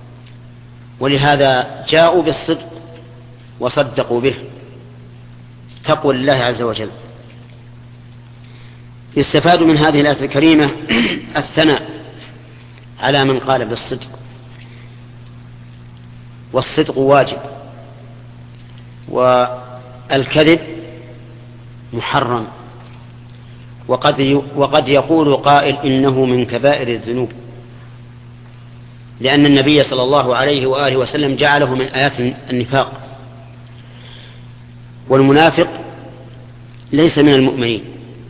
ولهذا جاءوا بالصدق وصدقوا به، تقوى لله عز وجل. يستفاد من هذه الآية الكريمة الثناء على من قال بالصدق، والصدق واجب، والكذب محرم. وقد يقول قائل إنه من كبائر الذنوب، لأن النبي صلى الله عليه وآله وسلم جعله من آيات النفاق، والمنافق ليس من المؤمنين.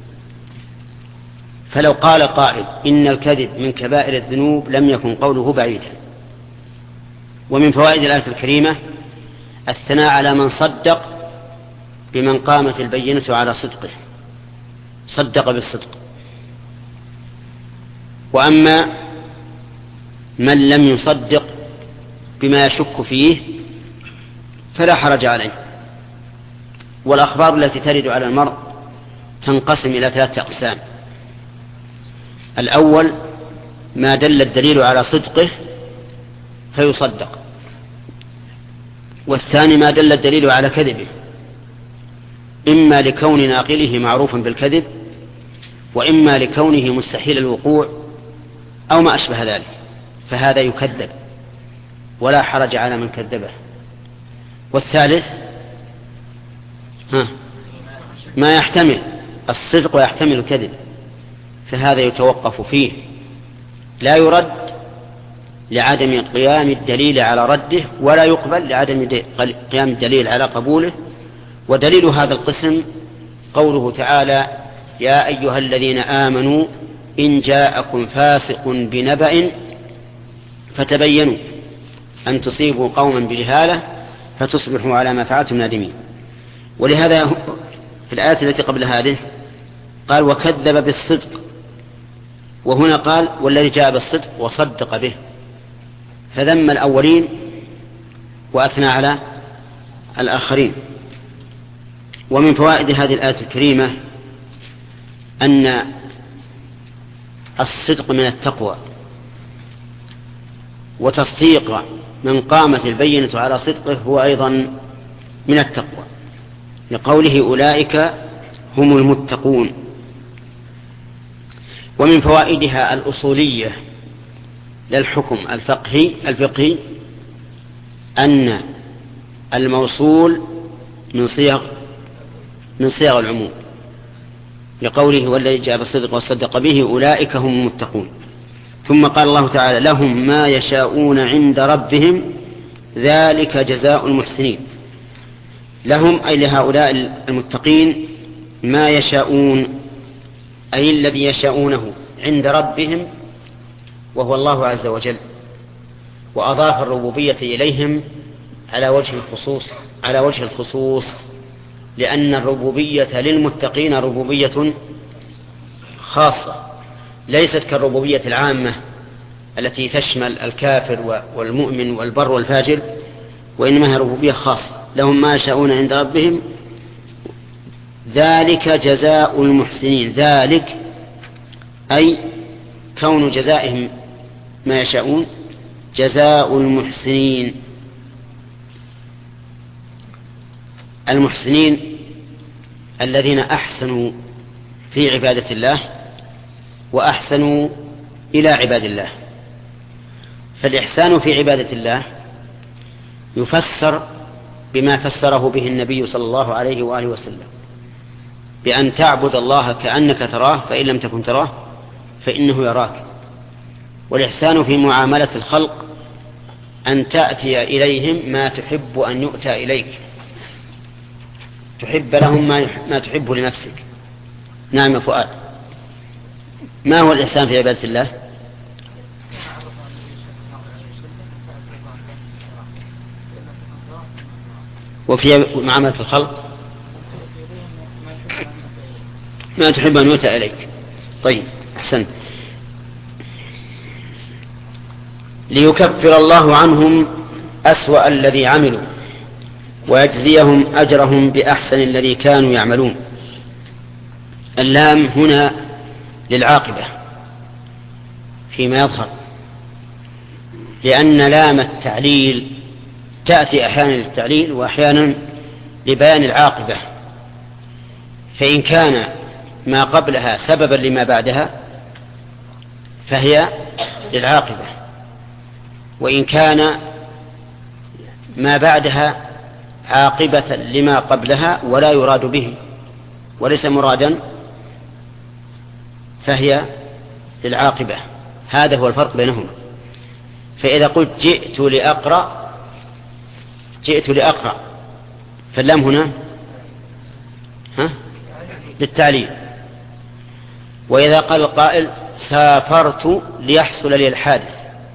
فلو قال قائل إن الكذب من كبائر الذنوب لم يكن قوله بعيدا. ومن فوائد الآية الكريمة الثناء على من صدق بمن قامت البينة على صدقه، صدق بالصدق. وأما من لم يصدق بما يشك فيه فلا حرج عليه. والأخبار التي ترد على المرء تنقسم إلى 3 أقسام: الأول ما دل الدليل على صدقه فيصدق، والثاني ما دل الدليل على كذبه، إما لكون ناقله معروفا بالكذب، وإما لكونه مستحيل الوقوع أو ما أشبه ذلك، فهذا يكذب ولا حرج على من كذبه. والثالث ما يحتمل الصدق ويحتمل الكذب، فهذا يتوقف فيه، لا يرد لعدم قيام الدليل على رده، ولا يقبل لعدم قيام الدليل على قبوله. ودليل هذا القسم قوله تعالى: يا أيها الذين آمنوا إن جاءكم فاسق بنبأ فتبينوا أن تصيبوا قوما بجهالة فتصبحوا على ما فعلتم نادمين. ولهذا في الآية التي قبل هذه قال وكذب بالصدق، وهنا قال والذي جاء بالصدق وصدق به، فذم الأولين وأثنى على الآخرين. ومن فوائد هذه الآية الكريمة أن الصدق من التقوى، وتصديق من قامت البينة على صدقه هو أيضا من التقوى، لقوله أولئك هم المتقون. ومن فوائدها الأصولية للحكم الفقهي أن الموصول من صيغ العموم، لقوله والذي جاء بالصدق وصدق به أولئك هم المتقون. ثم قال الله تعالى لهم ما يشاءون عند ربهم ذلك جزاء المحسنين. لهم أي لهؤلاء المتقين ما يشاءون، أي الذي يشاءونه عند ربهم وهو الله عز وجل، وأضاف الربوبية إليهم على وجه الخصوص، لأن الربوبية للمتقين ربوبية خاصة، ليست كالربوبية العامة التي تشمل الكافر والمؤمن والبر والفاجر، وإنما هي ربوبية خاصة. لهم ما يشاءون عند ربهم ذلك جزاء المحسنين، ذلك أي كون جزائهم ما يشاءون جزاء المحسنين. المحسنين الذين أحسنوا في عبادة الله وأحسنوا إلى عباد الله. فالإحسان في عبادة الله يفسر بما فسره به النبي صلى الله عليه وآله وسلم، بأن تعبد الله كأنك تراه، فإن لم تكن تراه فإنه يراك. والإحسان في معاملة الخلق أن تأتي إليهم ما تحب أن يؤتى إليك، تحب لهم ما تحب لنفسك. نعم يا فؤاد، ما هو الإحسان في عبادة الله؟ وفي معاملة الخلق ما تحب أن يؤتى إليك. طيب أحسن. ليكفر الله عنهم أسوأ الذي عملوا ويجزيهم أجرهم بأحسن الذي كانوا يعملون. اللام هنا للعاقبة فيما يظهر، لأن لام التعليل تأتي أحيانا للتعليل وأحيانا لبيان العاقبة، فإن كان ما قبلها سببا لما بعدها فهي للعاقبة، وإن كان ما بعدها عاقبة لما قبلها ولا يراد به وليس مرادا فهي للعاقبة. هذا هو الفرق بينهما. فإذا قلت جئت لأقرأ فاللام هنا للتعليل. وإذا قال القائل سافرت ليحصل لي الحادث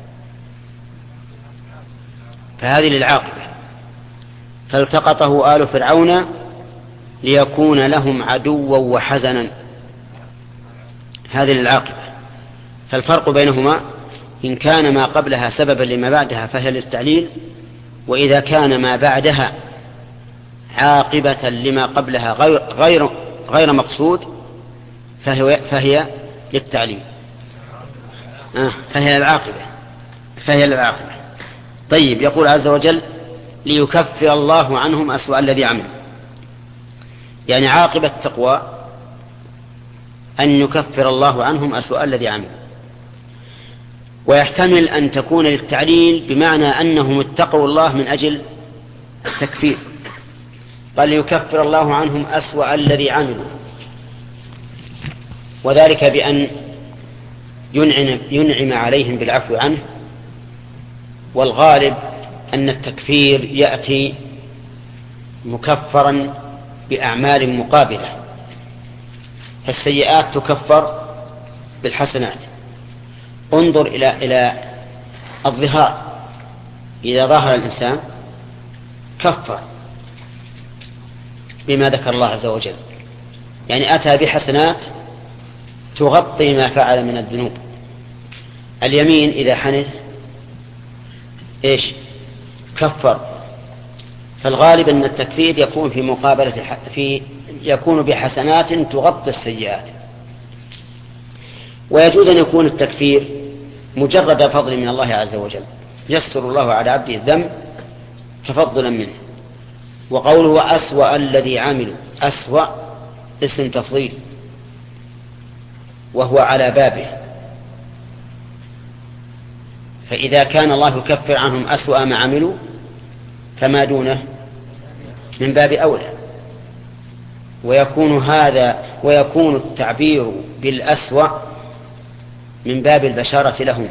فهذه للعاقبة. فالتقطه آل فرعون ليكون لهم عدوا وحزنا، هذه للعاقبة. فالفرق بينهما إن كان ما قبلها سببا لما بعدها فهي للتعليل، وإذا كان ما بعدها عاقبة لما قبلها غير مقصود فهي للتعليل، فهي للعاقبة. طيب، يقول عز وجل ليكفر الله عنهم أسوأ الذي عملوا، يعني عاقبة التقوى أن يكفر الله عنهم أسوأ الذي عملوا. ويحتمل أن تكون للتعليل بمعنى أنهم اتقوا الله من أجل التكفير، قال ليكفر الله عنهم أسوأ الذي عملوا، وذلك بأن ينعم عليهم بالعفو عنه. والغالب أن التكفير يأتي مكفرا بأعمال مقابلة، فالسيئات تكفر بالحسنات. انظر إلى الظهار، إذا ظهر الإنسان كفر بما ذكر الله عز وجل، يعني أتى بحسنات تغطي ما فعل من الذنوب. اليمين إذا حنث إيش كفر. فالغالب أن التكفير يكون في مقابلة يكون بحسنات تغطي السيئات. ويجوز أن يكون التكفير مجرد فضل من الله عز وجل، يسر الله على عبده الذنب تفضلا منه. وقوله أسوأ الذي عملوا، أسوأ اسم تفضيل وهو على بابه، فإذا كان الله يكفر عنهم أسوأ ما عملوا فما دونه من باب أولى. ويكون التعبير بالأسوأ من باب البشارة لهم.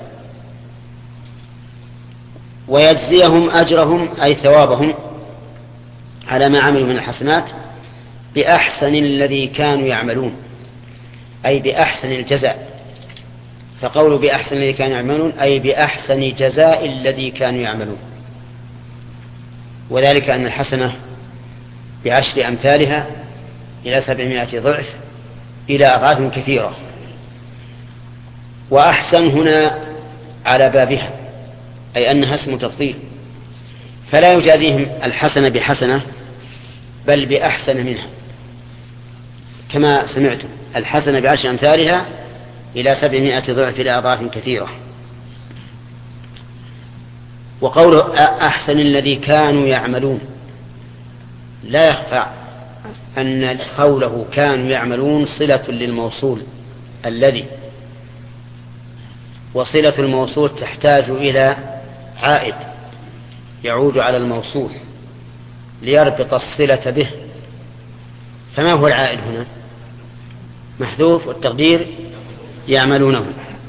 ويجزيهم أجرهم أي ثوابهم على ما عملوا من الحسنات بأحسن الذي كانوا يعملون، أي بأحسن الجزاء. فقولوا بأحسن الذي كانوا يعملون أي بأحسن جزاء الذي كانوا يعملون. وذلك أن الحسنة ب10 أمثالها إلى 700 ضعف إلى أضعاف كثيرة. وأحسن هنا على بابها، أي أنها اسم تفضيل، فلا يجازيهم الحسنة بحسنة بل بأحسن منها، كما سمعتم الحسنة ب10 أمثالها إلى 700 ضعف إلى أضعاف كثيرة. وقوله أحسن الذي كانوا يعملون، لا يخفى أن قوله كانوا يعملون صلة للموصول الذي، وصلة الموصول تحتاج إلى عائد يعود على الموصول ليربط الصلة به. فما هو العائد هنا؟ محذوف، والتقدير يعملونه.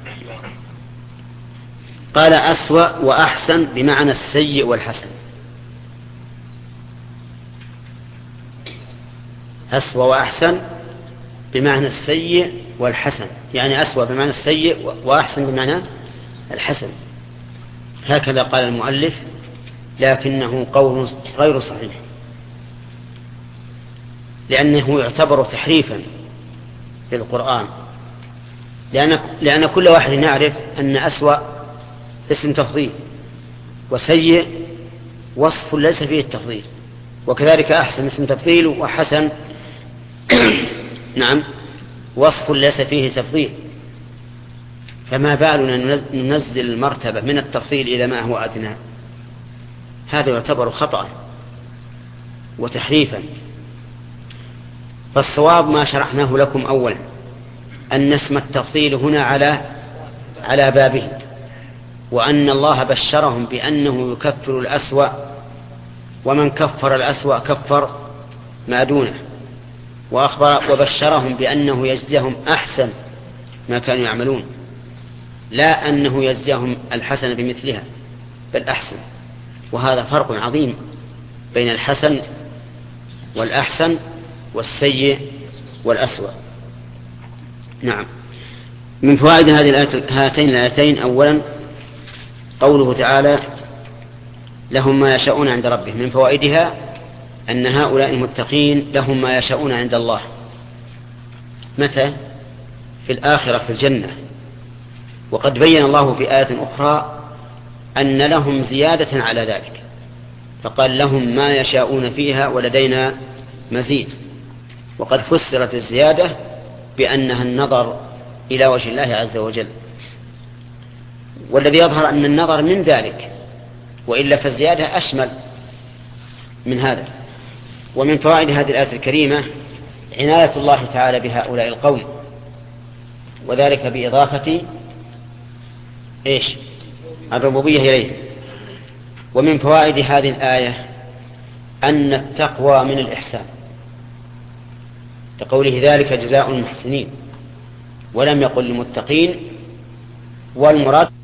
قال أسوأ وأحسن بمعنى السيء والحسن. أسوأ وأحسن بمعنى السيء والحسن، يعني أسوأ بمعنى السيء وأحسن بمعنى الحسن. هكذا قال المؤلف، لكنه قول غير صحيح، لأنه يعتبر تحريفا للقرآن، لأن كل واحد يعرف أن أسوأ اسم تفضيل، وسيء وصف ليس فيه التفضيل، وكذلك أحسن اسم تفضيل، وحسن نعم وصف ليس فيه تفضيل. فما بالنا ننزل المرتبة من التفضيل إلى ما هو أدنى؟ هذا يعتبر خطأ وتحريفا. فالصواب ما شرحناه لكم أولا، أن اسم التفضيل هنا على بابه، وأن الله بشرهم بأنه يكفر الأسوأ، ومن كفر الأسوأ كفر ما دونه، وبشرهم بأنه يجزيهم أحسن ما كانوا يعملون، لا أنه يجزيهم الحسن بمثلها بل أحسن. وهذا فرق عظيم بين الحسن والأحسن والسيء والأسوأ. نعم. من فوائد هاتين الآيتين أولا قوله تعالى لهم ما يشاءون عند ربهم. من فوائدها أن هؤلاء المتقين لهم ما يشاءون عند الله. متى؟ في الآخرة في الجنة. وقد بين الله في آية أخرى أن لهم زيادة على ذلك، فقال لهم ما يشاءون فيها ولدينا مزيد. وقد فسرت الزيادة بأنها النظر إلى وجه الله عز وجل، والذي يظهر أن النظر من ذلك، وإلا فالزيادة أشمل من هذا. ومن فوائد هذه الآية الكريمة عناية الله تعالى بهؤلاء القوم، وذلك بإضافة الربوبية إليه. ومن فوائد هذه الآية أن التقوى من الإحسان، لقوله ذلك جزاء المحسنين، ولم يقل المتقين، والمراد